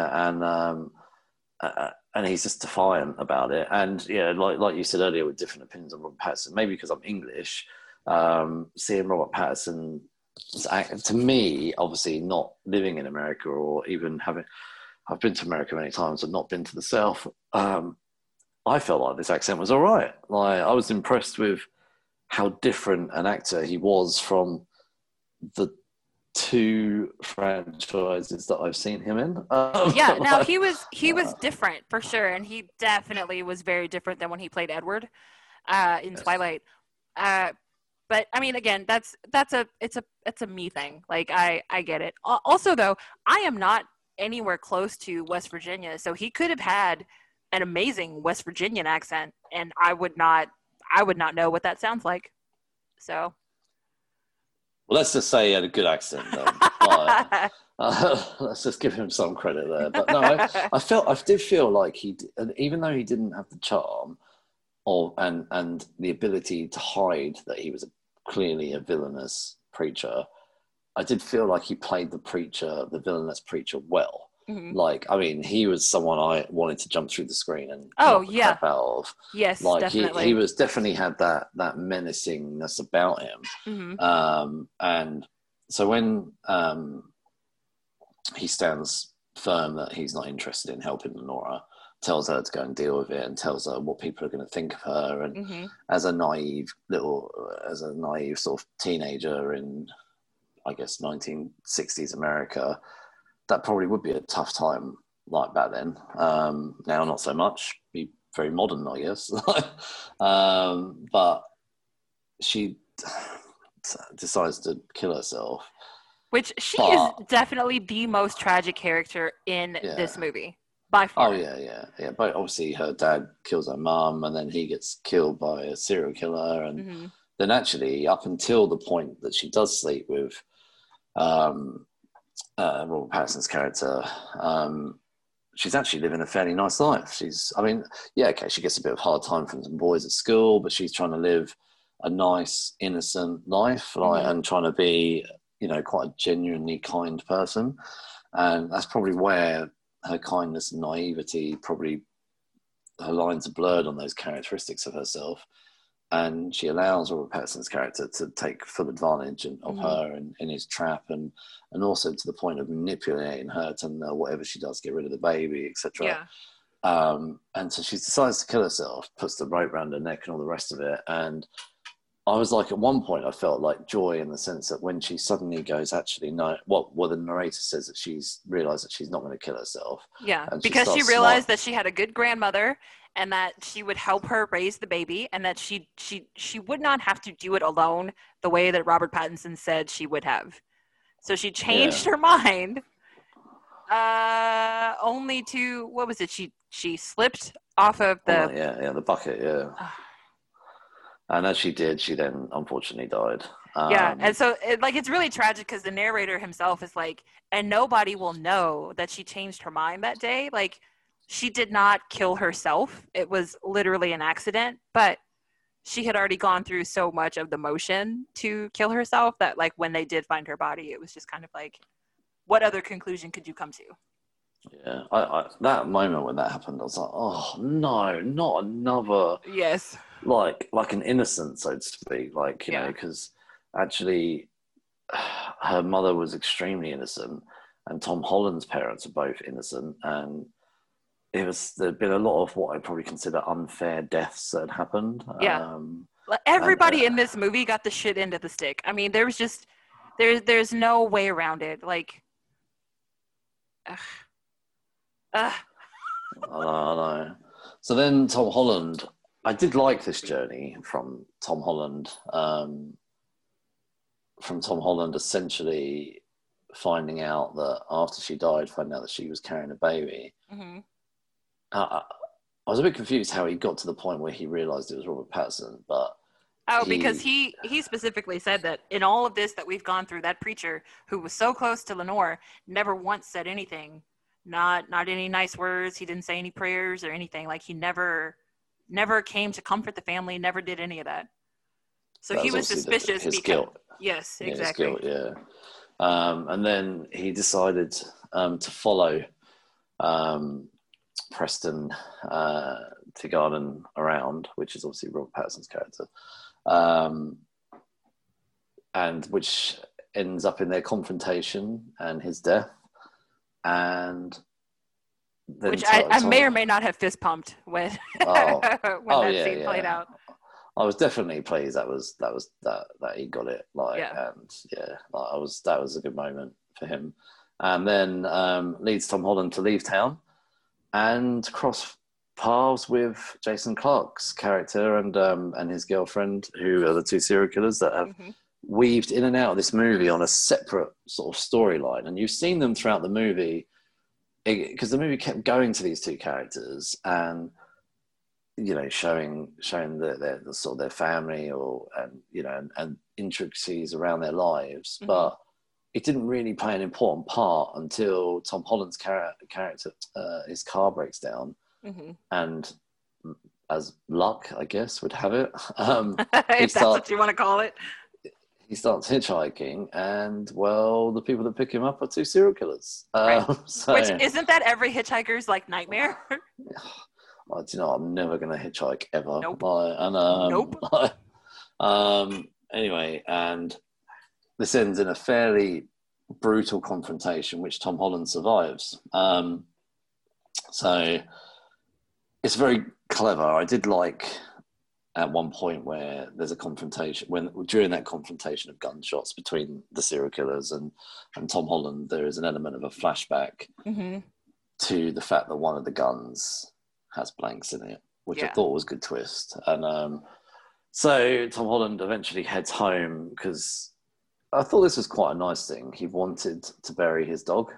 And he's just defiant about it. And like you said earlier, with different opinions on Robert Pattinson, maybe because I'm English, seeing Robert Pattinson to me, obviously not living in America or even I've been to America many times and not been to the South. I felt like this accent was all right. Like, I was impressed with how different an actor he was from the two franchises that I've seen him in. Yeah, now he was different for sure, and he definitely was very different than when he played Edward in Twilight. But I mean, again, it's a me thing. Like, I get it. Also, though, I am not anywhere close to West Virginia, so he could have had an amazing West Virginian accent, and I would not know what that sounds like. So, well, let's just say he had a good accent, then. But, let's just give him some credit there. But no, I did feel like and even though he didn't have the charm and the ability to hide that he was clearly a villainous preacher, I did feel like he played the villainous preacher well. Mm-hmm. Like, I mean, he was someone I wanted to jump through the screen and knock the crap out of. Yes, like definitely. He was definitely had that menacingness about him. Mm-hmm. And so when he stands firm that he's not interested in helping Lenora, tells her to go and deal with it, and tells her what people are going to think of her, and mm-hmm. as a naive sort of teenager in, I guess, 1960s America, that probably would be a tough time like back then. Now, not so much. Be very modern, I guess. But she decides to kill herself. Which is definitely the most tragic character in this movie, by far. Oh, yeah. But obviously her dad kills her mum, and then he gets killed by a serial killer. And mm-hmm. then actually, up until the point that she does sleep with Robert Pattinson's character, she's actually living a fairly nice life. She gets a bit of hard time from some boys at school, but she's trying to live a nice, innocent life, mm-hmm. and trying to be, quite a genuinely kind person. And that's probably where her kindness and naivety, probably her lines are blurred on those characteristics of herself. And she allows Robert Pattinson's character to take full advantage of mm-hmm. her in his trap, and also to the point of manipulating her to know whatever she does, get rid of the baby, etc. Yeah. And so she decides to kill herself, puts the rope around her neck and all the rest of it. And I was like, at one point, I felt like joy in the sense that when she suddenly goes, actually, no, the narrator says that she's realised that she's not going to kill herself. Yeah, because she realised that she had a good grandmother and that she would help her raise the baby, and that she would not have to do it alone the way that Robert Pattinson said she would have. So she changed her mind only to, what was it? She slipped off of the... the bucket, yeah. And as she did, she then unfortunately died. And so it's really tragic because the narrator himself is like, and nobody will know that she changed her mind that day. Like, she did not kill herself. It was literally an accident, but she had already gone through so much of the motion to kill herself that, like, when they did find her body, it was just kind of like, what other conclusion could you come to? Yeah, I that moment when that happened, I was like, oh no, not another. Yes. Like an innocent, so to speak, you know, because actually her mother was extremely innocent, and Tom Holland's parents are both innocent, and there'd been a lot of what I'd probably consider unfair deaths that had happened. Yeah. Everybody in this movie got the shit end of the stick. I mean, there was just there's no way around it. Like, I know. So then Tom Holland, I did like this journey from Tom Holland. Essentially finding out that after she died, finding out that she was carrying a baby. Mm-hmm. I was a bit confused how he got to the point where he realised it was Robert Pattinson, but because he specifically said that in all of this that we've gone through, that preacher who was so close to Lenore never once said anything, not any nice words. He didn't say any prayers or anything. Like, he never came to comfort the family, never did any of that. So he was suspicious his guilt. Yes, exactly. His guilt, and then he decided to follow Preston Tiergarten around, which is obviously Robert Pattinson's character, and which ends up in their confrontation and his death, and then which I may or may not have fist pumped when Oh. when that scene played out. I was definitely pleased that he got it. Like, Yeah. and that was a good moment for him. And then leads Tom Holland to leave town and cross paths with Jason Clarke's character and his girlfriend, who are the two serial killers that have weaved in and out of this movie on a separate sort of storyline. And you've seen them throughout the movie because the movie kept going to these two characters and, you know, showing their sort of their family and intricacies around their lives, but it didn't really play an important part until Tom Holland's character, his car breaks down, and as luck, I guess, would have it, if that's what you want to call it, he starts hitchhiking, and well, the people that pick him up are two serial killers. Right. So, which isn't that every hitchhiker's like nightmare? do you know, I'm never going to hitchhike ever. Nope. Nope. Anyway, and this ends in a fairly brutal confrontation, which Tom Holland survives. So it's very clever. I did like at one point where there's a confrontation, during that confrontation of gunshots between the serial killers and Tom Holland, there is an element of a flashback to the fact that one of the guns has blanks in it, which I thought was a good twist. And so Tom Holland eventually heads home because I thought this was quite a nice thing. He wanted to bury his dog.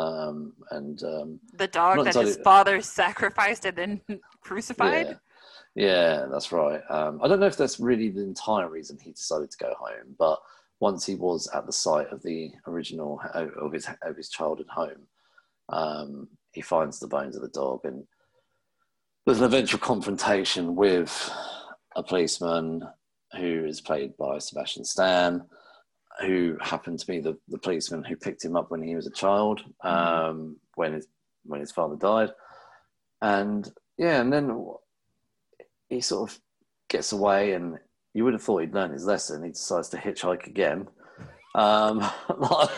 The dog that his father sacrificed and then crucified? Yeah, that's right. I don't know if that's really the entire reason he decided to go home, but once he was at the site of the original, of his childhood home, he finds the bones of the dog, and there's an eventual confrontation with a policeman who is played by Sebastian Stan, who happened to be the policeman who picked him up when he was a child, when his father died. And then he sort of gets away, and you would have thought he'd learned his lesson. He decides to hitchhike again. But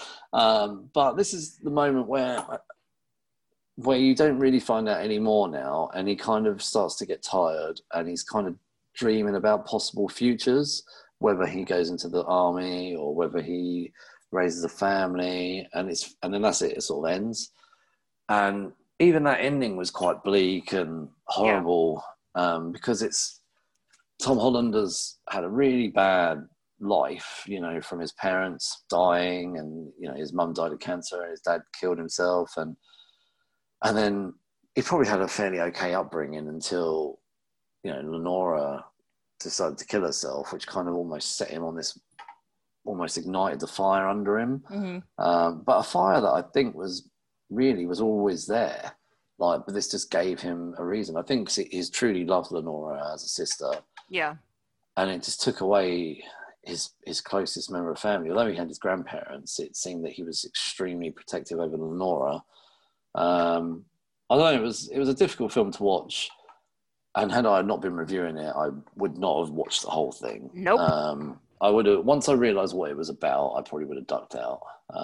this is the moment where you don't really find out anymore now, and he kind of starts to get tired, and he's kind of dreaming about possible futures, whether he goes into the army or whether he raises a family, and then that's it. It sort of ends, and even that ending was quite bleak and horrible, because it's Tom Holland has had a really bad life, you know, from his parents dying, and you know his mum died of cancer, and his dad killed himself, and then he probably had a fairly okay upbringing until, you know, Lenora decided to kill herself, which kind of almost set him on this, almost ignited the fire under him. But a fire that I think was always there. But this just gave him a reason. I think he's truly loved Lenora as a sister. Yeah. And it just took away his closest member of family. Although he had his grandparents, it seemed that he was extremely protective over Lenora. I don't know, it was a difficult film to watch. And had I not been reviewing it, I would not have watched the whole thing. Nope. I would have, once I realised what it was about, I probably would have ducked out.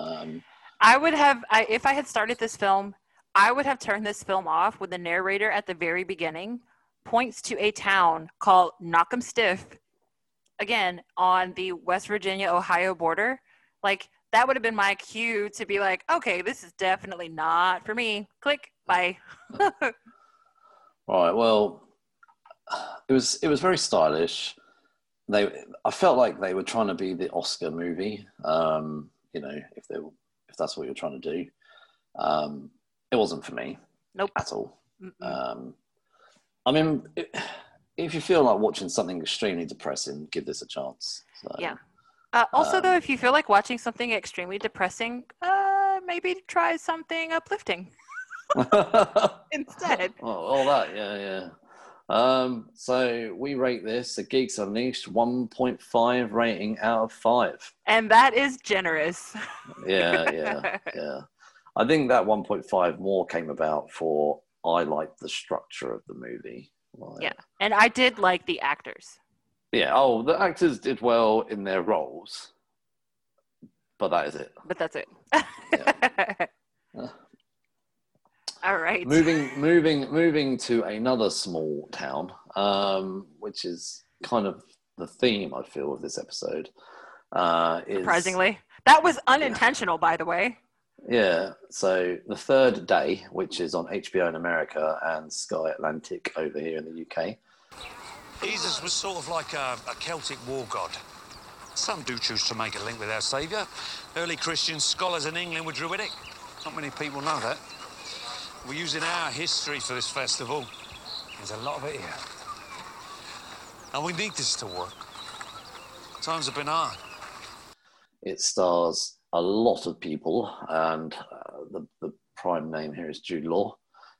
I would have, if I had started this film, I would have turned this film off when the narrator at the very beginning points to a town called Knock'em Stiff, again, on the West Virginia-Ohio border. Like, that would have been my cue to be like, okay, this is definitely not for me. Click, bye. Right, well, it was very stylish. I felt like they were trying to be the Oscar movie. You know, if that's what you're trying to do. It wasn't for me. Nope. At all. I mean, if you feel like watching something extremely depressing, give this a chance. So, yeah. Also, though, if you feel like watching something extremely depressing, maybe try something uplifting instead. All that, yeah. So we rate this a Geeks Unleashed 1.5 rating out of 5. And that is generous. Yeah. I think that 1.5 more came about for I liked the structure of the movie. Yeah, and I did like the actors. Yeah, the actors did well in their roles, but that is it. But that's it. Yeah. All right. Moving to another small town, which is kind of the theme, I feel, of this episode. Surprisingly. That was unintentional, by the way. Yeah, so The Third Day, which is on HBO in America and Sky Atlantic over here in the UK. Jesus was sort of like a Celtic war god. Some do choose to make a link with our saviour. Early Christian scholars in England were Druidic. Not many people know that. We're using our history for this festival. There's a lot of it here. And we need this to work. Times have been hard. It stars a lot of people, and the prime name here is Jude Law.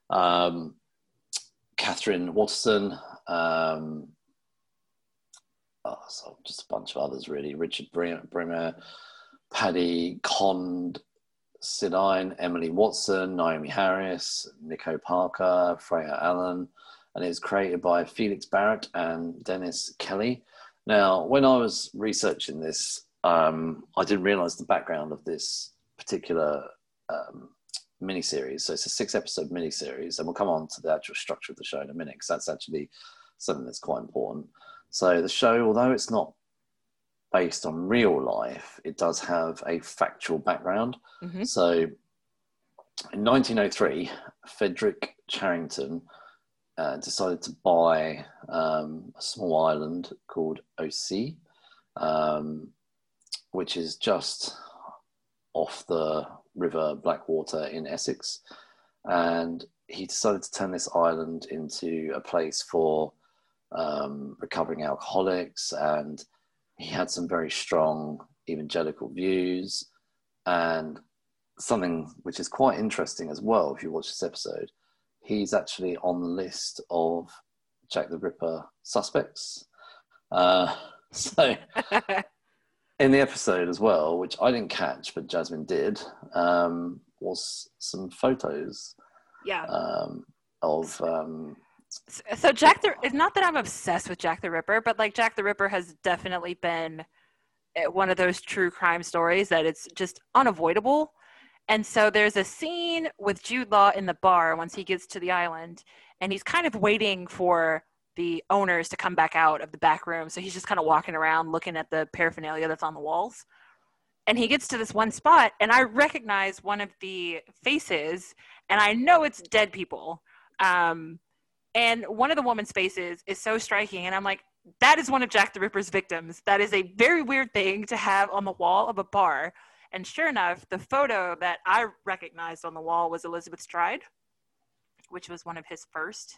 Catherine Waterston, so just a bunch of others really. Richard Brimmer, Paddy Considine, Emily Watson, Naomi Harris, Nico Parker, Freya Allen, and it's created by Felix Barrett and Dennis Kelly. Now, when I was researching this, I didn't realise the background of this particular miniseries. So it's a 6-episode miniseries, and we'll come on to the actual structure of the show in a minute, because that's actually something that's quite important. So the show, although it's not based on real life, it does have a factual background. Mm-hmm. So in 1903, Frederick Charrington decided to buy a small island called Osea, which is just off the River Blackwater in Essex. And he decided to turn this island into a place for recovering alcoholics, and he had some very strong evangelical views. And something which is quite interesting as well, if you watch this episode, he's actually on the list of Jack the Ripper suspects. So in the episode as well, which I didn't catch, but Jasmine did, was some photos. Yeah. Of so it's not that I'm obsessed with Jack the Ripper, but like Jack the Ripper has definitely been one of those true crime stories that it's just unavoidable. And so there's a scene with Jude Law in the bar once he gets to the island, and he's kind of waiting for the owners to come back out of the back room. So he's just kind of walking around looking at the paraphernalia that's on the walls. And he gets to this one spot, and I recognize one of the faces, and I know it's dead people. And one of the woman's faces is so striking, and I'm like, that is one of Jack the Ripper's victims. That is a very weird thing to have on the wall of a bar. And sure enough, the photo that I recognized on the wall was Elizabeth Stride, which was one of his first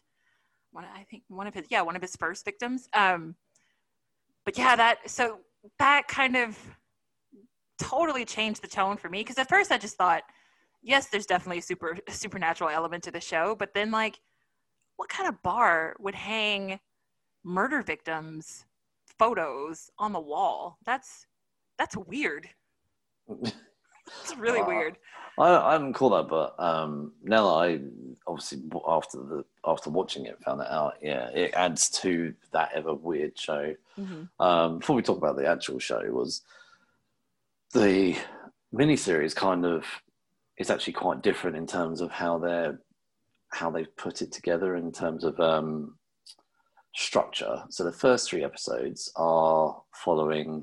victims. But yeah, that kind of totally changed the tone for me, because at first I just thought, yes, there's definitely a supernatural element to the show, but then like, what kind of bar would hang murder victims' photos on the wall? That's weird. It's really weird. I hadn't caught that, but now that I obviously after watching it found that out, yeah, it adds to that ever weird show. Mm-hmm. Before we talk about the actual show, was the miniseries kind of is actually quite different in terms of how they've put it together in terms of structure. So the first 3 episodes are following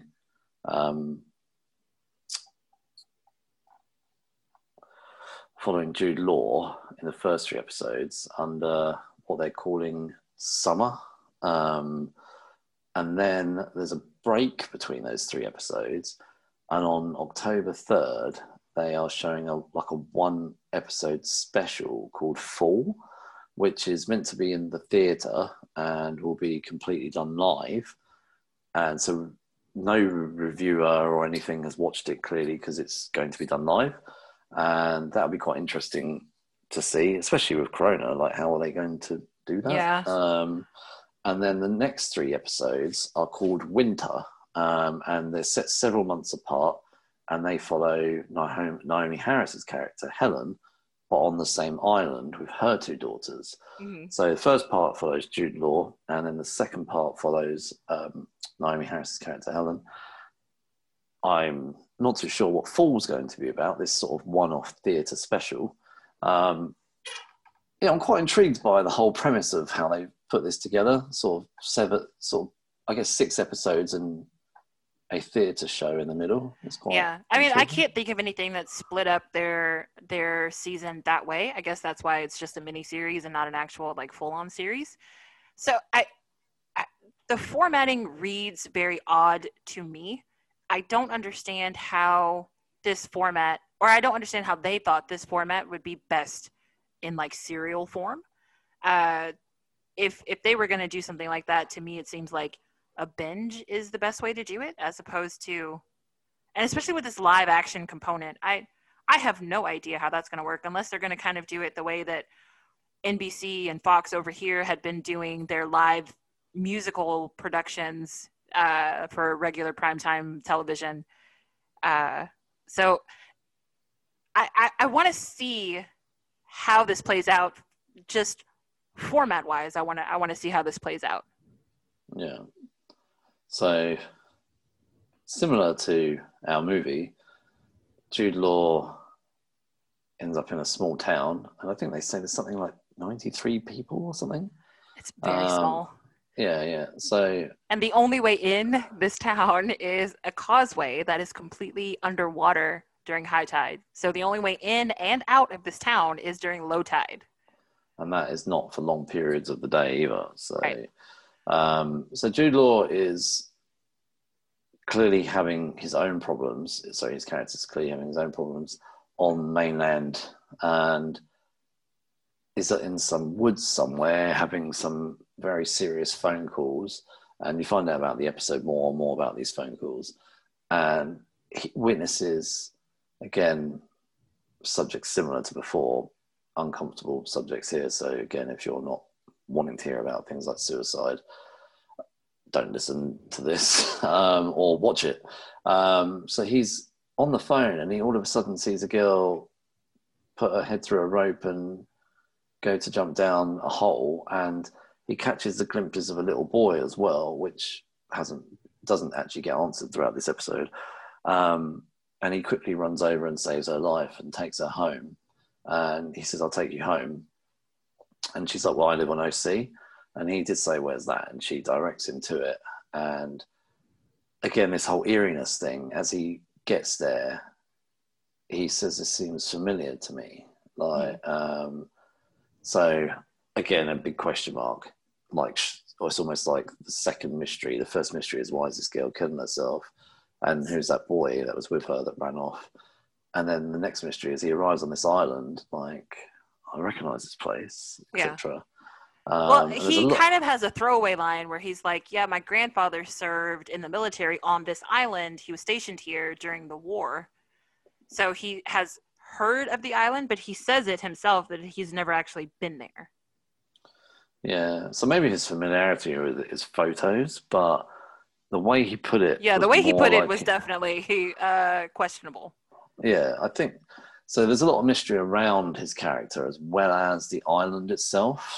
Jude Law in the first 3 episodes under what they're calling summer. And then there's a break between those 3 episodes. And on October 3rd, they are showing a 1-episode special called Fall, which is meant to be in the theatre and will be completely done live. And so no reviewer or anything has watched it clearly, because it's going to be done live. And that'll be quite interesting to see, especially with Corona, like how are they going to do that? Yeah. And then the next 3 episodes are called Winter, and they're set several months apart, and they follow Naomi Harris's character, Helen, but on the same island with her 2 daughters. Mm-hmm. So the first part follows Jude Law, and then the second part follows Naomi Harris's character, Helen. I'm not too sure what Fall's going to be about, this sort of one-off theatre special. I'm quite intrigued by the whole premise of how they put this together, I guess 6 episodes and a theatre show in the middle. It's quite I mean, I intriguing. can't think of anything that split up their season that way. I guess that's why it's just a mini series and not an actual like full-on series. So the formatting reads very odd to me. I don't understand how this format, or I don't understand how they thought this format would be best in like serial form. If they were going to do something like that, to me, it seems like a binge is the best way to do it, as opposed to, and especially with this live action component, I have no idea how that's going to work unless they're going to kind of do it the way that NBC and Fox over here had been doing their live musical productions for regular primetime television. So I want to see how this plays out, just format wise. I want to see how this plays out. Yeah. So, similar to our movie, Jude Law ends up in a small town, and I think they say there's something like 93 people or something. It's very small. Yeah. So, and the only way in this town is a causeway that is completely underwater during high tide. So the only way in and out of this town is during low tide. And that is not for long periods of the day either. So, right. So Jude Law is clearly having his own problems. So his character's clearly having his own problems on mainland, and is in some woods somewhere having some very serious phone calls. And you find out about the episode more and more about these phone calls, and he witnesses, again, subjects similar to before, uncomfortable subjects here. So again, if you're not wanting to hear about things like suicide, don't listen to this or watch it. So he's on the phone, and he all of a sudden sees a girl put her head through a rope and go to jump down a hole, and he catches the glimpses of a little boy as well, which doesn't actually get answered throughout this episode. And he quickly runs over and saves her life and takes her home. And he says, "I'll take you home." And she's like, "Well, I live on OC." And he did say, "Where's that?" And she directs him to it. And again, this whole eeriness thing, as he gets there, he says, "This seems familiar to me." So again, a big question mark. Like, it's almost like the second mystery. The first mystery is, why is this girl killing herself? And who's that boy that was with her that ran off? And then the next mystery is, he arrives on this island, like, I recognize this place, etc. Well, he kind of has a throwaway line where he's like, "Yeah, my grandfather served in the military on this island. He was stationed here during the war." So he has heard of the island, but he says it himself that he's never actually been there. Yeah, so maybe his familiarity with his photos, but the way he put it... Yeah, the way he put it was definitely questionable. Yeah, I think... So there's a lot of mystery around his character as well as the island itself.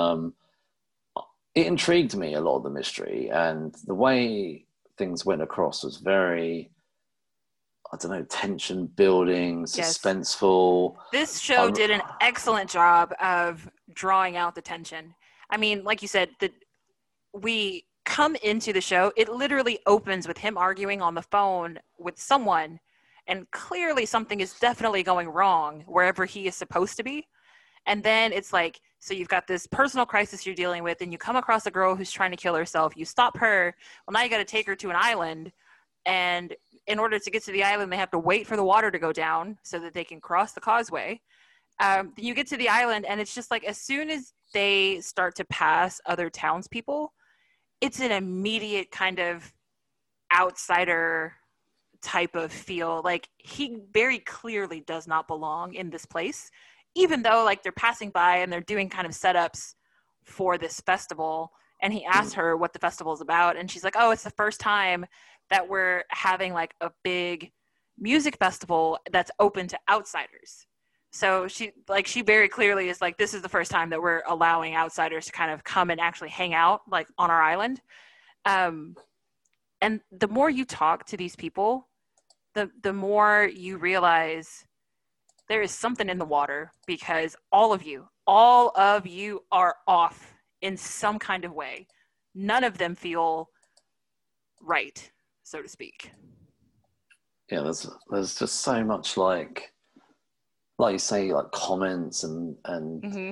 It intrigued me, a lot of the mystery, and the way things went across was very, I don't know, tension building, suspenseful. Yes. This show did an excellent job of drawing out the tension. I mean, like you said, we come into the show, it literally opens with him arguing on the phone with someone, and clearly something is definitely going wrong wherever he is supposed to be. And then it's like, so you've got this personal crisis you're dealing with, and you come across a girl who's trying to kill herself. You stop her. Well, now you got to take her to an island. And in order to get to the island, they have to wait for the water to go down so that they can cross the causeway. Then you get to the island, and it's just like, as soon as they start to pass other townspeople, it's an immediate kind of outsider type of feel. Like, he very clearly does not belong in this place, even though like they're passing by and they're doing kind of setups for this festival. And he asks her what the festival is about, and she's like, "Oh, it's the first time that we're having like a big music festival that's open to outsiders." So she very clearly is like, this is the first time that we're allowing outsiders to kind of come and actually hang out like on our island. And the more you talk to these people, the more you realize there is something in the water, because all of you are off in some kind of way. None of them feel right, so to speak. Yeah, there's just so much like you say, like comments and Mm-hmm.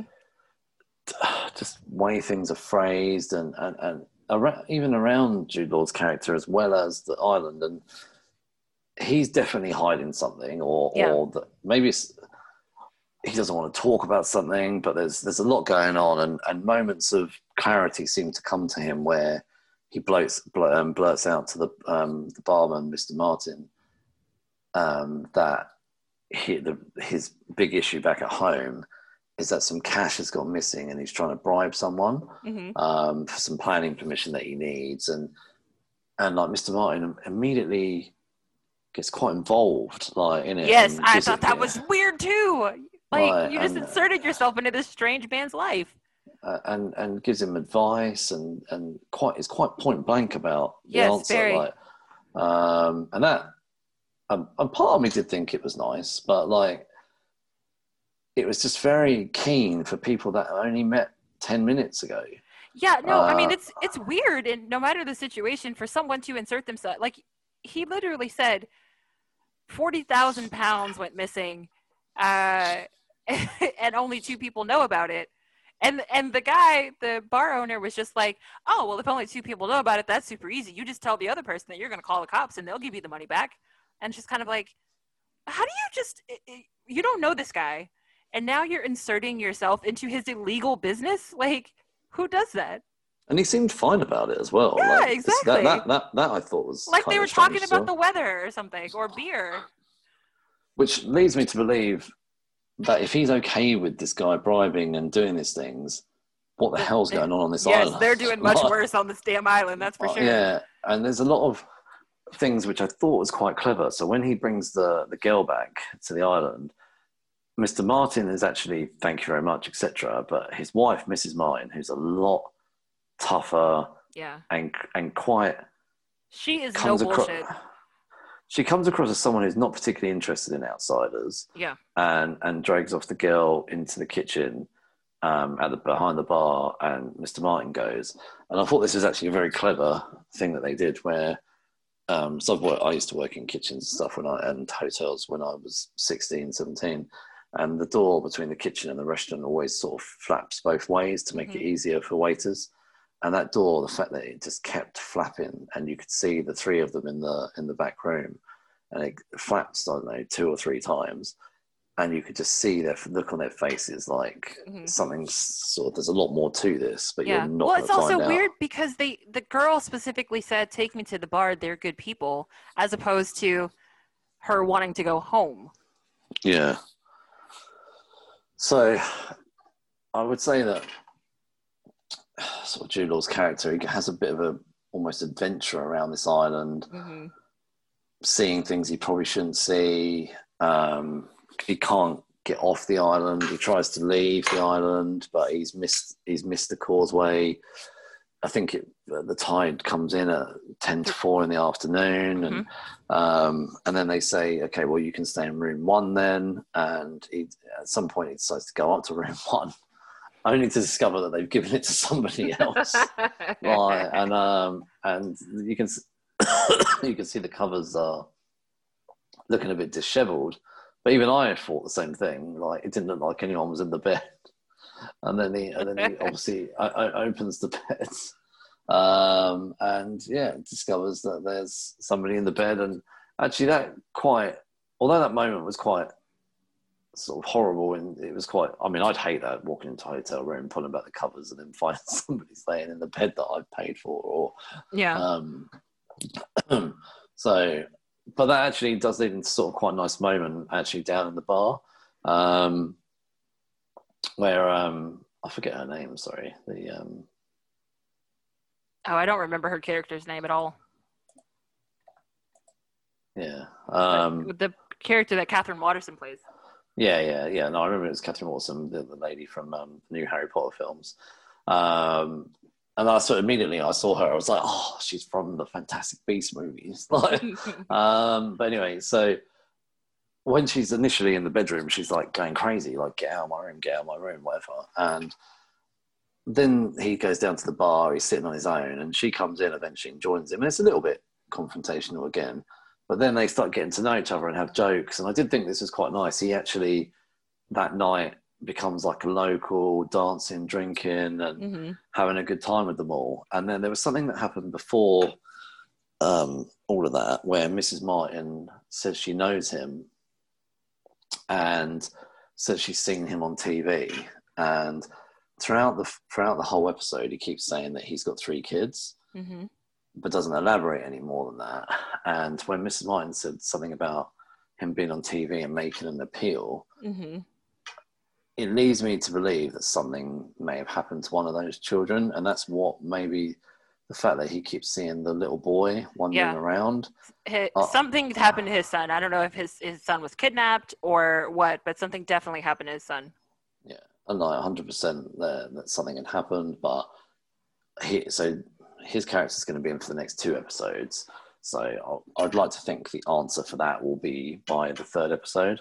just way things are phrased and even around Jude Law's character as well as the island, and he's definitely hiding something, or maybe he doesn't want to talk about something, but there's a lot going on, and moments of clarity seem to come to him where he blurts out to the barman, Mr. Martin, that his big issue back at home is that some cash has gone missing, and he's trying to bribe someone for some planning permission that he needs, and like Mr. Martin immediately gets quite involved, like in it. Yes, I thought that was weird too. Like, you just and, inserted yourself into this strange man's life. And gives him advice and is quite point blank about the answer. Very. Like, and that, and part of me did think it was nice, but like, it was just very keen for people that only met 10 minutes ago. Yeah, no, I mean, it's weird, and no matter the situation, for someone to insert themselves, like, he literally said 40,000 pounds went missing, and only 2 people know about it. And the guy, the bar owner, was just like, oh, well, if only 2 people know about it, that's super easy. You just tell the other person that you're going to call the cops, and they'll give you the money back. And just kind of like, how do you just, you don't know this guy, and now you're inserting yourself into his illegal business? Like, who does that? And he seemed fine about it as well. Yeah, like, exactly. That I thought was like they were talking about still. the weather or something, or beer. Which leads me to believe that if he's okay with this guy bribing and doing these things, what the hell's going on this island? Yes, they're doing much worse on this damn island, that's for sure. Yeah, and there's a lot of things which I thought was quite clever. So when he brings the girl back to the island, Mr. Martin is actually, thank you very much, etc. But his wife, Mrs. Martin, who's a lot tougher, and quite, she is no bullshit. She comes across as someone who's not particularly interested in outsiders. Yeah, and drags off the girl into the kitchen behind the bar, and Mr. Martin goes. And I thought this was actually a very clever thing that they did, where so I used to work in kitchens and stuff and hotels when I was 16, 17. And the door between the kitchen and the restaurant always sort of flaps both ways to make it easier for waiters. And that door, the fact that it just kept flapping, and you could see the 3 of them in the back room, and it flaps, I don't know, 2 or 3 times, and you could just see their look on their faces, like something's sort of, there's a lot more to this, but you're not. Well, it's also weird because the girl specifically said, "Take me to the bar. They're good people," as opposed to her wanting to go home. Yeah. So I would say that sort of Jude Law's character, he has a bit of a almost adventure around this island, seeing things he probably shouldn't see. He can't get off the island. He tries to leave the island, but he's missed the causeway. I think the tide comes in at 10 to 4 in the afternoon, and then they say, okay, well, you can stay in room 1 then. And at some point he decides to go up to room 1, only to discover that they've given it to somebody else. Right, and you can see the covers are looking a bit dishevelled. But even I thought the same thing. Like, it didn't look like anyone was in the bed. And then he obviously opens the bed, and discovers that there's somebody in the bed. And actually, although that moment was quite sort of horrible, and it was quite, I mean, I'd hate that, walking into a hotel room, pulling back the covers, and then finding somebody staying in the bed that I've paid for, so, but that actually does lead into sort of quite a nice moment actually down in the bar, where I forget her name. Sorry, I don't remember her character's name at all. Yeah, the character that Catherine Waterston plays. Yeah. No, I remember it was Catherine Waterston, the lady from the new Harry Potter films. And I sort of immediately I saw her. I was like, oh, she's from the Fantastic Beasts movies. Like, but anyway, so when she's initially in the bedroom, she's like going crazy, like get out of my room, whatever. And then he goes down to the bar. He's sitting on his own, and she comes in eventually and joins him. And it's a little bit confrontational again, but then they start getting to know each other and have jokes. And I did think this was quite nice. He actually that night becomes like a local, dancing, drinking, and having a good time with them all. And then there was something that happened before all of that, where Mrs. Martin says she knows him and says she's seen him on TV. And throughout the whole episode, he keeps saying that he's got 3 kids, but doesn't elaborate any more than that. And when Mrs. Martin said something about him being on TV and making an appeal, it leads me to believe that something may have happened to one of those children, and that's what maybe the fact that he keeps seeing the little boy wandering around. Something happened to his son. I don't know if his son was kidnapped or what, but something definitely happened to his son. Yeah, I'm not 100% there that something had happened, but so his character's going to be in for the next 2 episodes. So I'd like to think the answer for that will be by the 3rd episode.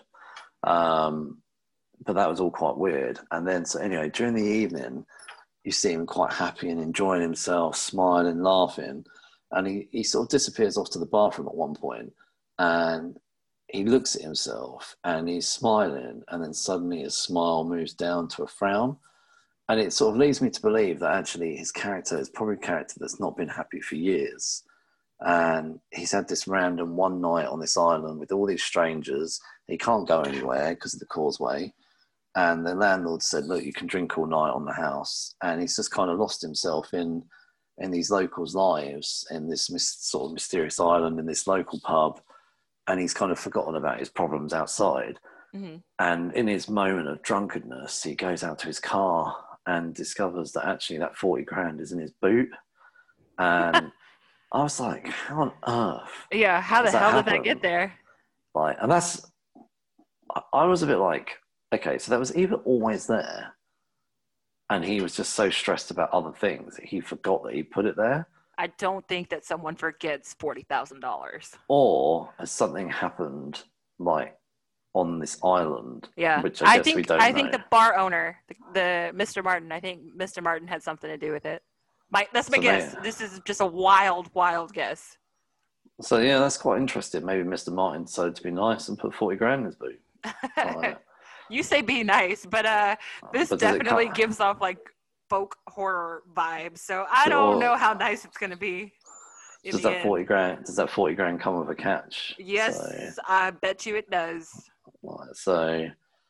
But that was all quite weird. And then, so anyway, during the evening, you see him quite happy and enjoying himself, smiling, laughing. And he sort of disappears off to the bathroom at one point, and he looks at himself and he's smiling, and then suddenly his smile moves down to a frown. And it sort of leads me to believe that actually his character is probably a character that's not been happy for years. And he's had this random one night on this island with all these strangers. He can't go anywhere because of the causeway. And the landlord said, look, you can drink all night on the house. And he's just kind of lost himself in these locals' lives, in this sort of mysterious island, in this local pub. And he's kind of forgotten about his problems outside. And in his moment of drunkenness, he goes out to his car and discovers that actually that 40 grand is in his boot. And I was like, how on earth? Yeah, how the hell did that get there? Like, and I was a bit like, okay, so that was either always there and he was just so stressed about other things that he forgot that he put it there. I don't think that someone forgets $40,000. Or has something happened, like, on this island? Yeah, which I guess we don't know. I think the bar owner, the Mr. Martin, I think Mr. Martin had something to do with it. That's my guess. This is just a wild, wild guess. So, yeah, that's quite interesting. Maybe Mr. Martin decided to be nice and put 40 grand in his boot. You say be nice, but this definitely gives off like folk horror vibes. So I don't know how nice it's going to be. Does that 40 grand come with a catch? Yes, so, I bet you it does. So,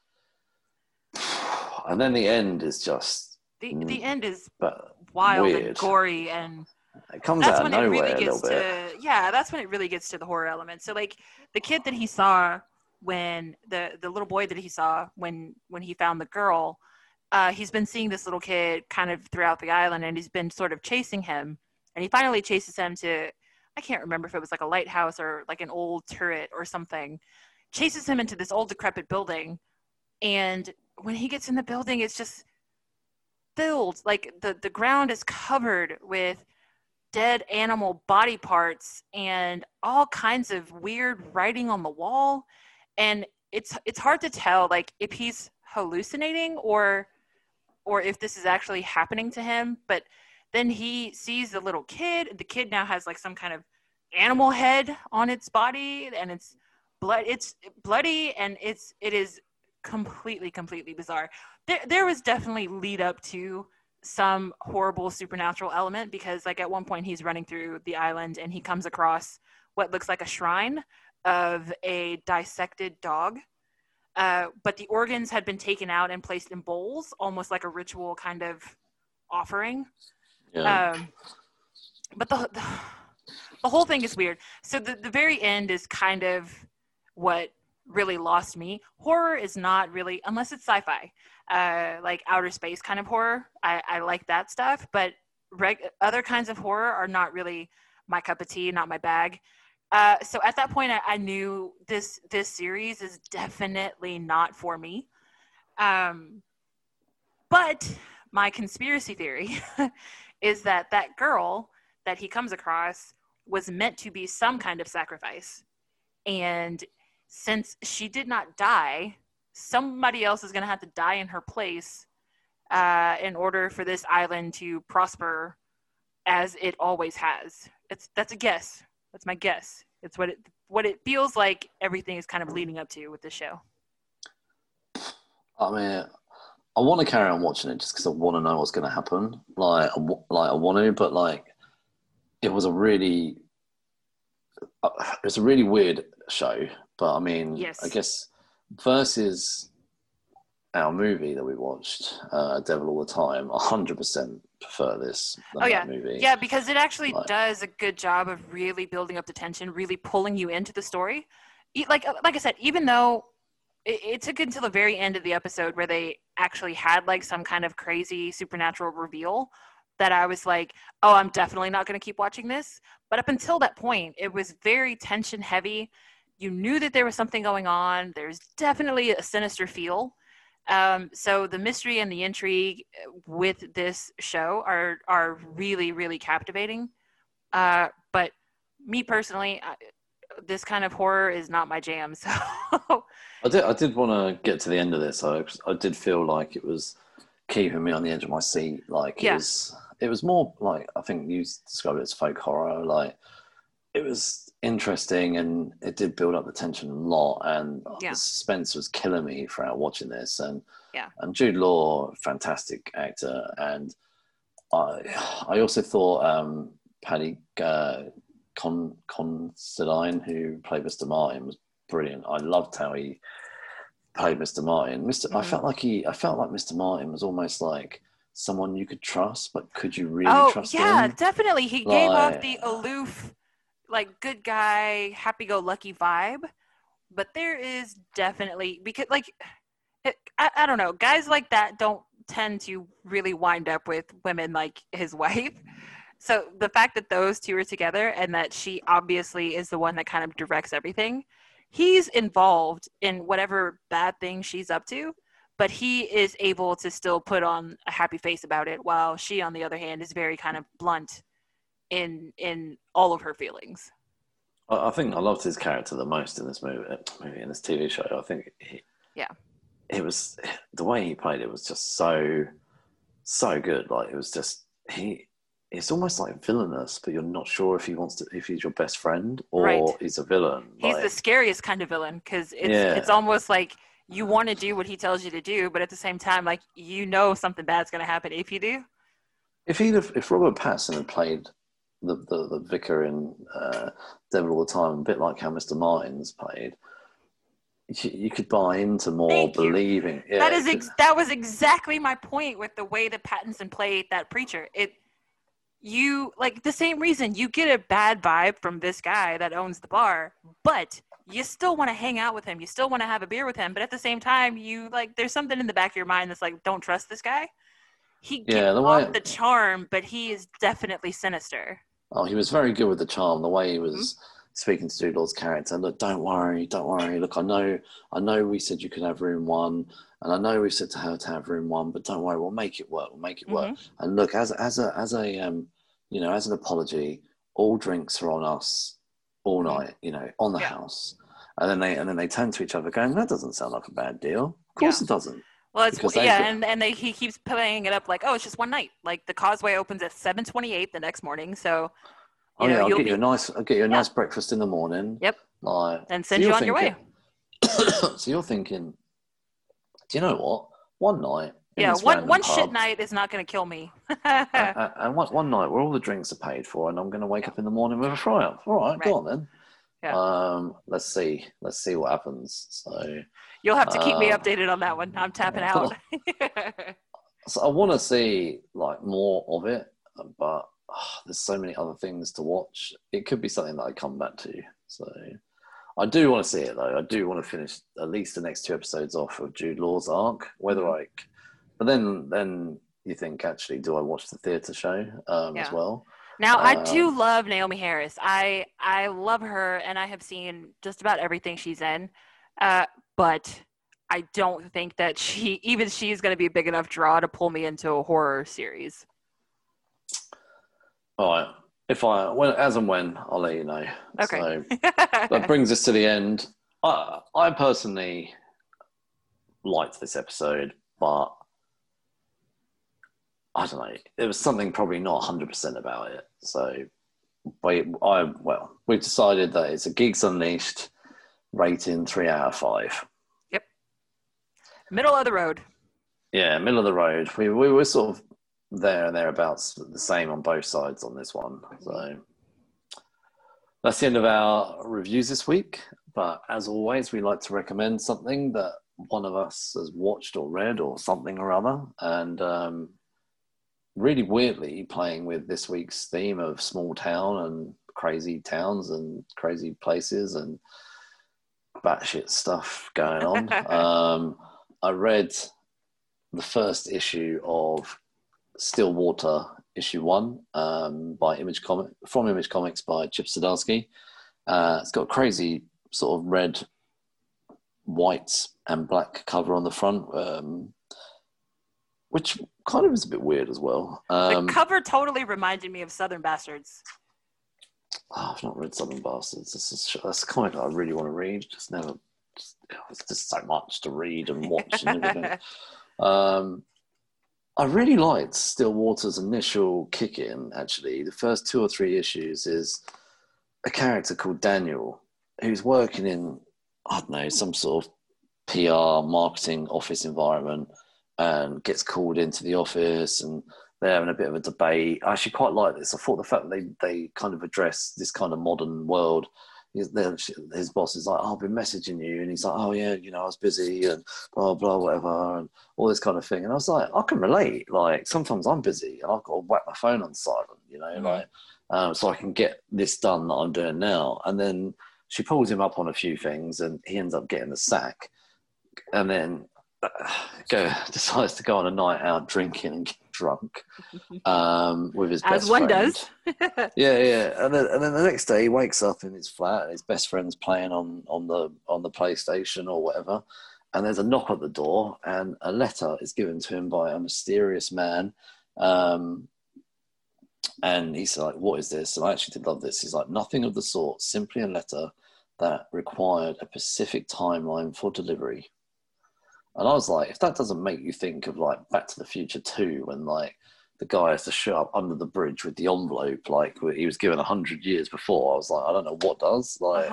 and then the end is just the end is wild weird. And gory, and it comes out of nowhere a little bit. Yeah, that's when it really gets to the horror element. So like the kid that he saw when the little boy that he saw when he found the girl, he's been seeing this little kid kind of throughout the island, and he's been sort of chasing him, and he finally chases him to, I can't remember if it was like a lighthouse or like an old turret or something, chases him into this old decrepit building. And when he gets in the building, it's just filled, like the ground is covered with dead animal body parts and all kinds of weird writing on the wall. And it's hard to tell, like, if he's hallucinating or if this is actually happening to him. But then he sees the little kid. The kid now has like some kind of animal head on its body, and it's bloody, and it is completely bizarre. There was definitely lead up to some horrible supernatural element, because like at one point he's running through the island and he comes across what looks like a shrine of a dissected dog, but the organs had been taken out and placed in bowls, almost like a ritual kind of offering. Yeah. But the whole thing is weird. So the very end is kind of what really lost me. Horror is not really, unless it's sci-fi, like outer space kind of horror. I like that stuff, but other kinds of horror are not really my cup of tea, not my bag. So at that point, I knew this series is definitely not for me. But my conspiracy theory is that girl that he comes across was meant to be some kind of sacrifice. And since she did not die, somebody else is going to have to die in her place in order for this island to prosper as it always has. That's a guess. That's my guess. It's what it feels like everything is kind of leading up to with this show. I mean, I want to carry on watching it just because I want to know what's going to happen. I want to, but like, it was a really weird show. But I mean, yes. I guess versus our movie that we watched, Devil All the Time, 100% prefer this than that movie. Yeah, because it actually does a good job of really building up the tension, really pulling you into the story. Like I said, even though it took until the very end of the episode where they actually had like some kind of crazy supernatural reveal that I was like, oh, I'm definitely not going to keep watching this. But up until that point, it was very tension heavy. You knew that there was something going on. There's definitely a sinister feel. So the mystery and the intrigue with this show are really, really captivating. But me personally, this kind of horror is not my jam. So I did want to get to the end of this. I did feel like it was keeping me on the edge of my seat. Like it was more like, I think you described it as folk horror. Like it was interesting and it did build up the tension a lot, and the suspense was killing me throughout watching this. And Jude Law, fantastic actor, and I also thought Paddy Considine, who played Mr. Martin, was brilliant. I loved how he played Mr. Martin. I felt like Mr. Martin was almost like someone you could trust, but could you really trust him? Yeah, definitely. He gave off the aloof, like, good guy, happy-go-lucky vibe. But there is definitely, because like, I don't know, guys like that don't tend to really wind up with women like his wife. So the fact that those two are together and that she obviously is the one that kind of directs everything, he's involved in whatever bad thing she's up to, but he is able to still put on a happy face about it, while she, on the other hand, is very kind of blunt in all of her feelings. I think I loved his character the most in this movie in this TV show. I think it was, the way he played it was just so good. Like, it was just, it's almost like villainous, but you're not sure if he's your best friend or he's a villain. He's the scariest kind of villain, because it's almost like you want to do what he tells you to do, but at the same time, like, you know something bad's going to happen if you do. If Robert Pattinson had played the vicar in Devil All the Time, a bit like how Mr. Martin's played, you could buy into more believing. Yeah, that was exactly my point with the way that Pattinson played that preacher. You, like, the same reason you get a bad vibe from this guy that owns the bar, but you still want to hang out with him. You still want to have a beer with him. But at the same time, there's something in the back of your mind that's like, don't trust this guy. He gives off the charm, but he is definitely sinister. Oh, he was very good with the charm. The way he was speaking to Jude Law's character. Look, don't worry. Look, I know we said you could have room 1, and I know we said to her to have room 1, but don't worry, we'll make it work. And look, as an apology, all drinks are on us all night, on the house. And then they turn to each other going, that doesn't sound like a bad deal. Of course it doesn't. Well, he keeps playing it up like, oh, it's just one night. Like, the Causeway opens at 7:28 the next morning, so I'll get you a nice breakfast in the morning. Yep. And send you on your way. So you're thinking, do you know what? One night. One shit night is not going to kill me. and one night where all the drinks are paid for, and I'm going to wake up in the morning with a fry-up. All right, go on then. Yeah. Let's see what happens. So you'll have to keep me updated on that one. I'm tapping out. So I want to see like more of it, but there's so many other things to watch. It could be something that I come back to. So I do want to see it though. I do want to finish at least the next 2 episodes off of Jude Law's arc. But then you think, actually, do I watch the theatre show as well? Now, I do love Naomi Harris. I love her, and I have seen just about everything she's in. But I don't think that she's going to be a big enough draw to pull me into a horror series. All right. As and when, I'll let you know. Okay. So that brings us to the end. I personally liked this episode, but I don't know. There was something probably not 100% about it. So we've decided that it's a Geeks Unleashed rating 3 out of 5. Yep. Middle of the road. Yeah, middle of the road. We were sort of there and thereabouts, the same on both sides on this one. So that's the end of our reviews this week. But as always, we like to recommend something that one of us has watched or read or something or other. And really weirdly, playing with this week's theme of small town and crazy towns and crazy places and batshit stuff going on. I read the first issue of Stillwater, issue 1, by Image Comics by Chip Zdarsky. It's got a crazy sort of red, white, and black cover on the front, which kind of is a bit weird as well. The cover totally reminded me of Southern Bastards. I've not read Southern Bastards. That's a comic I really want to read. It's just so much to read and watch and everything. I really liked Stillwater's initial kick-in, actually. The first 2 or 3 issues is a character called Daniel, who's working in, I don't know, some sort of PR marketing office environment and gets called into the office and they're having a bit of a debate. I actually quite like this. I thought the fact that they kind of address this kind of modern world. His boss is like, oh, I've been messaging you. And he's like, oh, yeah, I was busy and blah, blah, whatever, and all this kind of thing. And I was like, I can relate. Like, sometimes I'm busy and I've got to whack my phone on silent, so I can get this done that I'm doing now. And then she pulls him up on a few things and he ends up getting the sack. And then decides to go on a night out drinking and get drunk with his best friend. As one does. yeah. And then the next day he wakes up in his flat and his best friend's playing on the PlayStation or whatever. And there's a knock at the door and a letter is given to him by a mysterious man. And he's like, what is this? And I actually did love this. He's like, nothing of the sort, simply a letter that required a specific timeline for delivery. And I was like, if that doesn't make you think of like Back to the Future 2, when like the guy has to show up under the bridge with the envelope, like he was given 100 years before, I was like, I don't know what does. Like,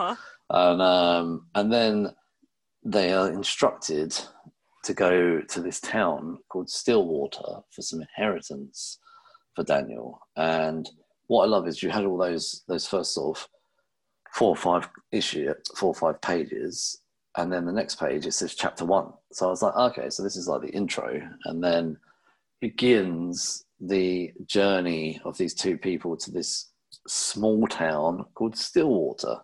and then they are instructed to go to this town called Stillwater for some inheritance for Daniel. And what I love is you had all those first sort of 4 or 5 pages. And then the next page, it says chapter 1. So I was like, okay, so this is like the intro. And then begins the journey of these 2 people to this small town called Stillwater.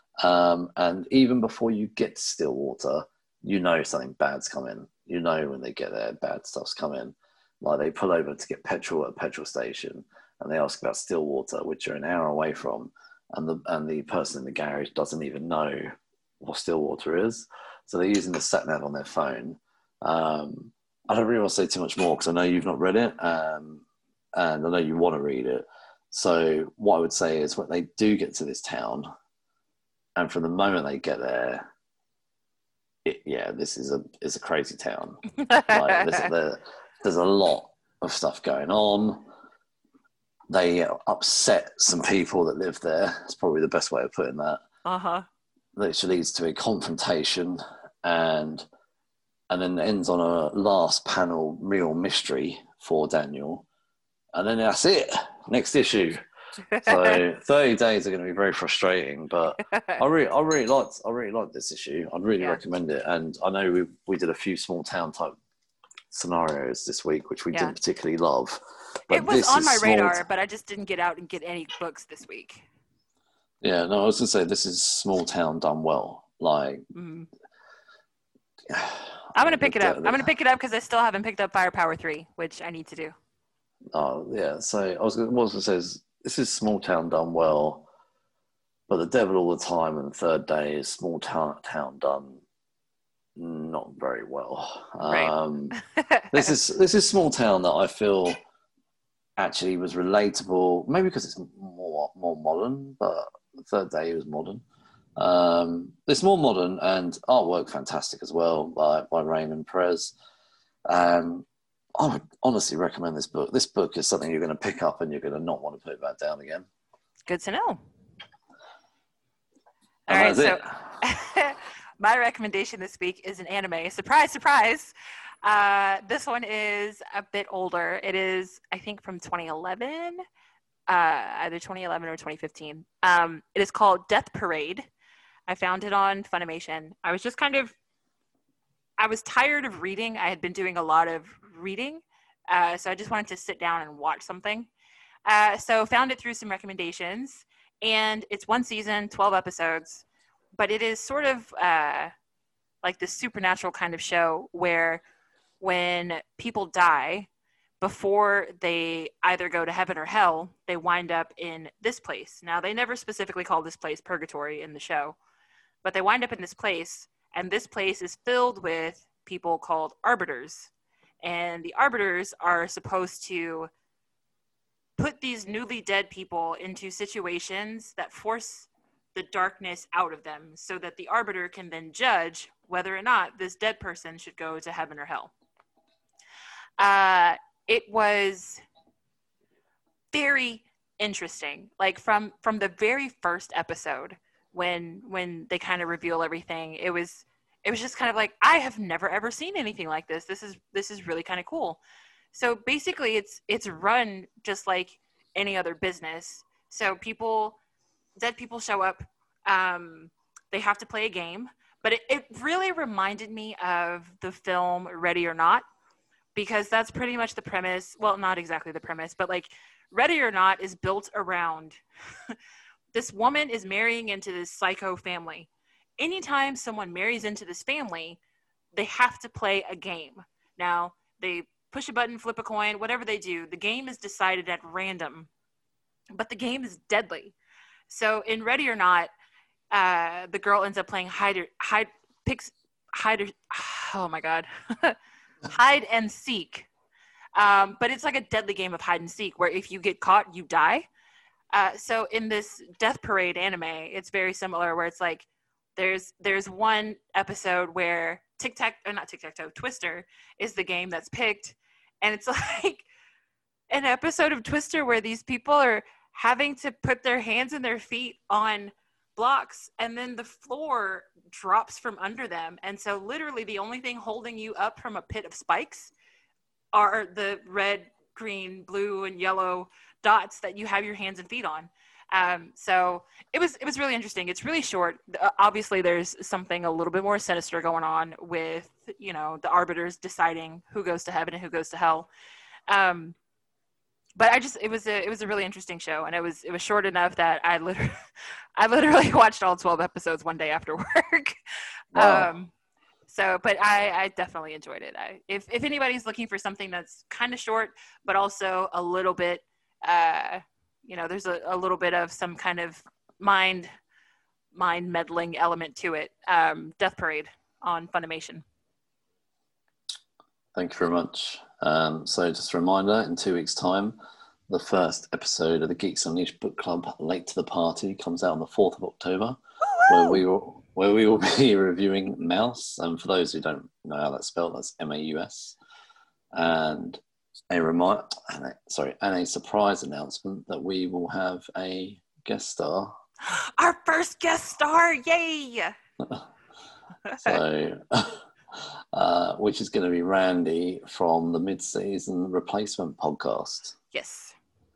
And even before you get to Stillwater, something bad's coming. When they get there, bad stuff's coming. Like they pull over to get petrol at a petrol station and they ask about Stillwater, which you're an hour away from. And the person in the garage doesn't even know what Stillwater is, so they're using the sat nav on their phone. I don't really want to say too much more because I know you've not read it, and I know you want to read it. So what I would say is when they do get to this town, and from the moment they get there, this is a crazy town. Like, there's a lot of stuff going on. They upset some people that live there. That's probably the best way of putting that. Which leads to a confrontation and then ends on a last panel real mystery for Daniel. And then that's it. Next issue. So 30 days are going to be very frustrating, but I really liked this issue. I'd really recommend it. And I know we did a few small town type scenarios this week, which we didn't particularly love. But it was on my radar, but I just didn't get out and get any books this week. Yeah, no, I was going to say, this is small town done well. Like, I'm going to pick it up. I'm going to pick it up because I still haven't picked up Firepower 3, which I need to do. Oh, yeah. So what I was going to say is, this is small town done well, but The Devil All the Time and The Third Day is small town done not very well. Right. This is small town that I feel actually was relatable, maybe because it's more modern, but the Third Day was modern. It's more modern, and artwork fantastic as well by Raymond Perez. I would honestly recommend this book. This book is something you're going to pick up and you're going to not want to put it back down again. Good to know. All And right, that's so my recommendation this week is an anime. Surprise, surprise. This one is a bit older. It is, I think, from 2011, either 2011 or 2015. It is called Death Parade. I found it on Funimation. I was tired of reading. I had been doing a lot of reading, so I just wanted to sit down and watch something. So found it through some recommendations, and it's one season, 12 episodes, but it is sort of like this supernatural kind of show where when people die, before they either go to heaven or hell, they wind up in this place. Now, they never specifically call this place purgatory in the show, but they wind up in this place, and this place is filled with people called arbiters. And the arbiters are supposed to put these newly dead people into situations that force the darkness out of them so that the arbiter can then judge whether or not this dead person should go to heaven or hell. It was very interesting. Like from the very first episode, when they kind of reveal everything, it was just kind of like, I have never ever seen anything like this. This is really kind of cool. So basically it's run just like any other business. So dead people show up, they have to play a game, but it really reminded me of the film Ready or Not, because that's pretty much the premise. Well, not exactly the premise, but like Ready or Not is built around this woman is marrying into this psycho family. Anytime someone marries into this family, they have to play a game. Now, they push a button, flip a coin, whatever they do, the game is decided at random, but the game is deadly. So in Ready or Not, the girl ends up playing hide and seek. But it's like a deadly game of hide and seek where if you get caught, you die. So in this Death Parade anime, it's very similar where it's like there's one episode where Twister is the game that's picked, and it's like an episode of Twister where these people are having to put their hands and their feet on blocks, and then the floor drops from under them, and so literally the only thing holding you up from a pit of spikes are the red, green, blue, and yellow dots that you have your hands and feet on. So it was really interesting. It's really short. Obviously, there's something a little bit more sinister going on with, the arbiters deciding who goes to heaven and who goes to hell. But it was a really interesting show, and it was short enough that I literally watched all 12 episodes one day after work. Wow. But I definitely enjoyed it. If anybody's looking for something that's kind of short, but also a little bit, there's a little bit of some kind of mind meddling element to it. Death Parade on Funimation. Thank you very much. So just a reminder, in 2 weeks' time, the first episode of the Geeks Unleashed Book Club, Late to the Party, comes out on the 4th of October, where we will be reviewing Mouse. And for those who don't know how that's spelled, that's Maus. And a surprise announcement that we will have a guest star. Our first guest star, yay! So, which is going to be Randy from the Mid-Season Replacement podcast. Yes.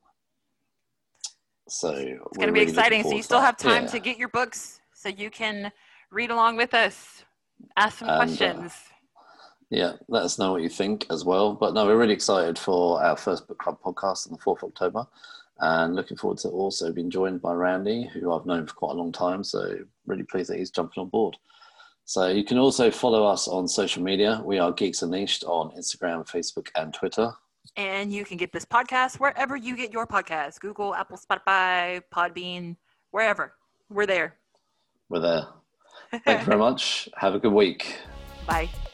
So it's going to be exciting. So you still have time to get your books so you can read along with us, ask some questions. Let us know what you think as well. But no, we're really excited for our first book club podcast on the 4th of October, and looking forward to also being joined by Randy, who I've known for quite a long time. So really pleased that he's jumping on board. So you can also follow us on social media. We are Geeks Unleashed on Instagram, Facebook, and Twitter. And you can get this podcast wherever you get your podcasts. Google, Apple, Spotify, Podbean, wherever. We're there. We're there. Thank you very much. Have a good week. Bye.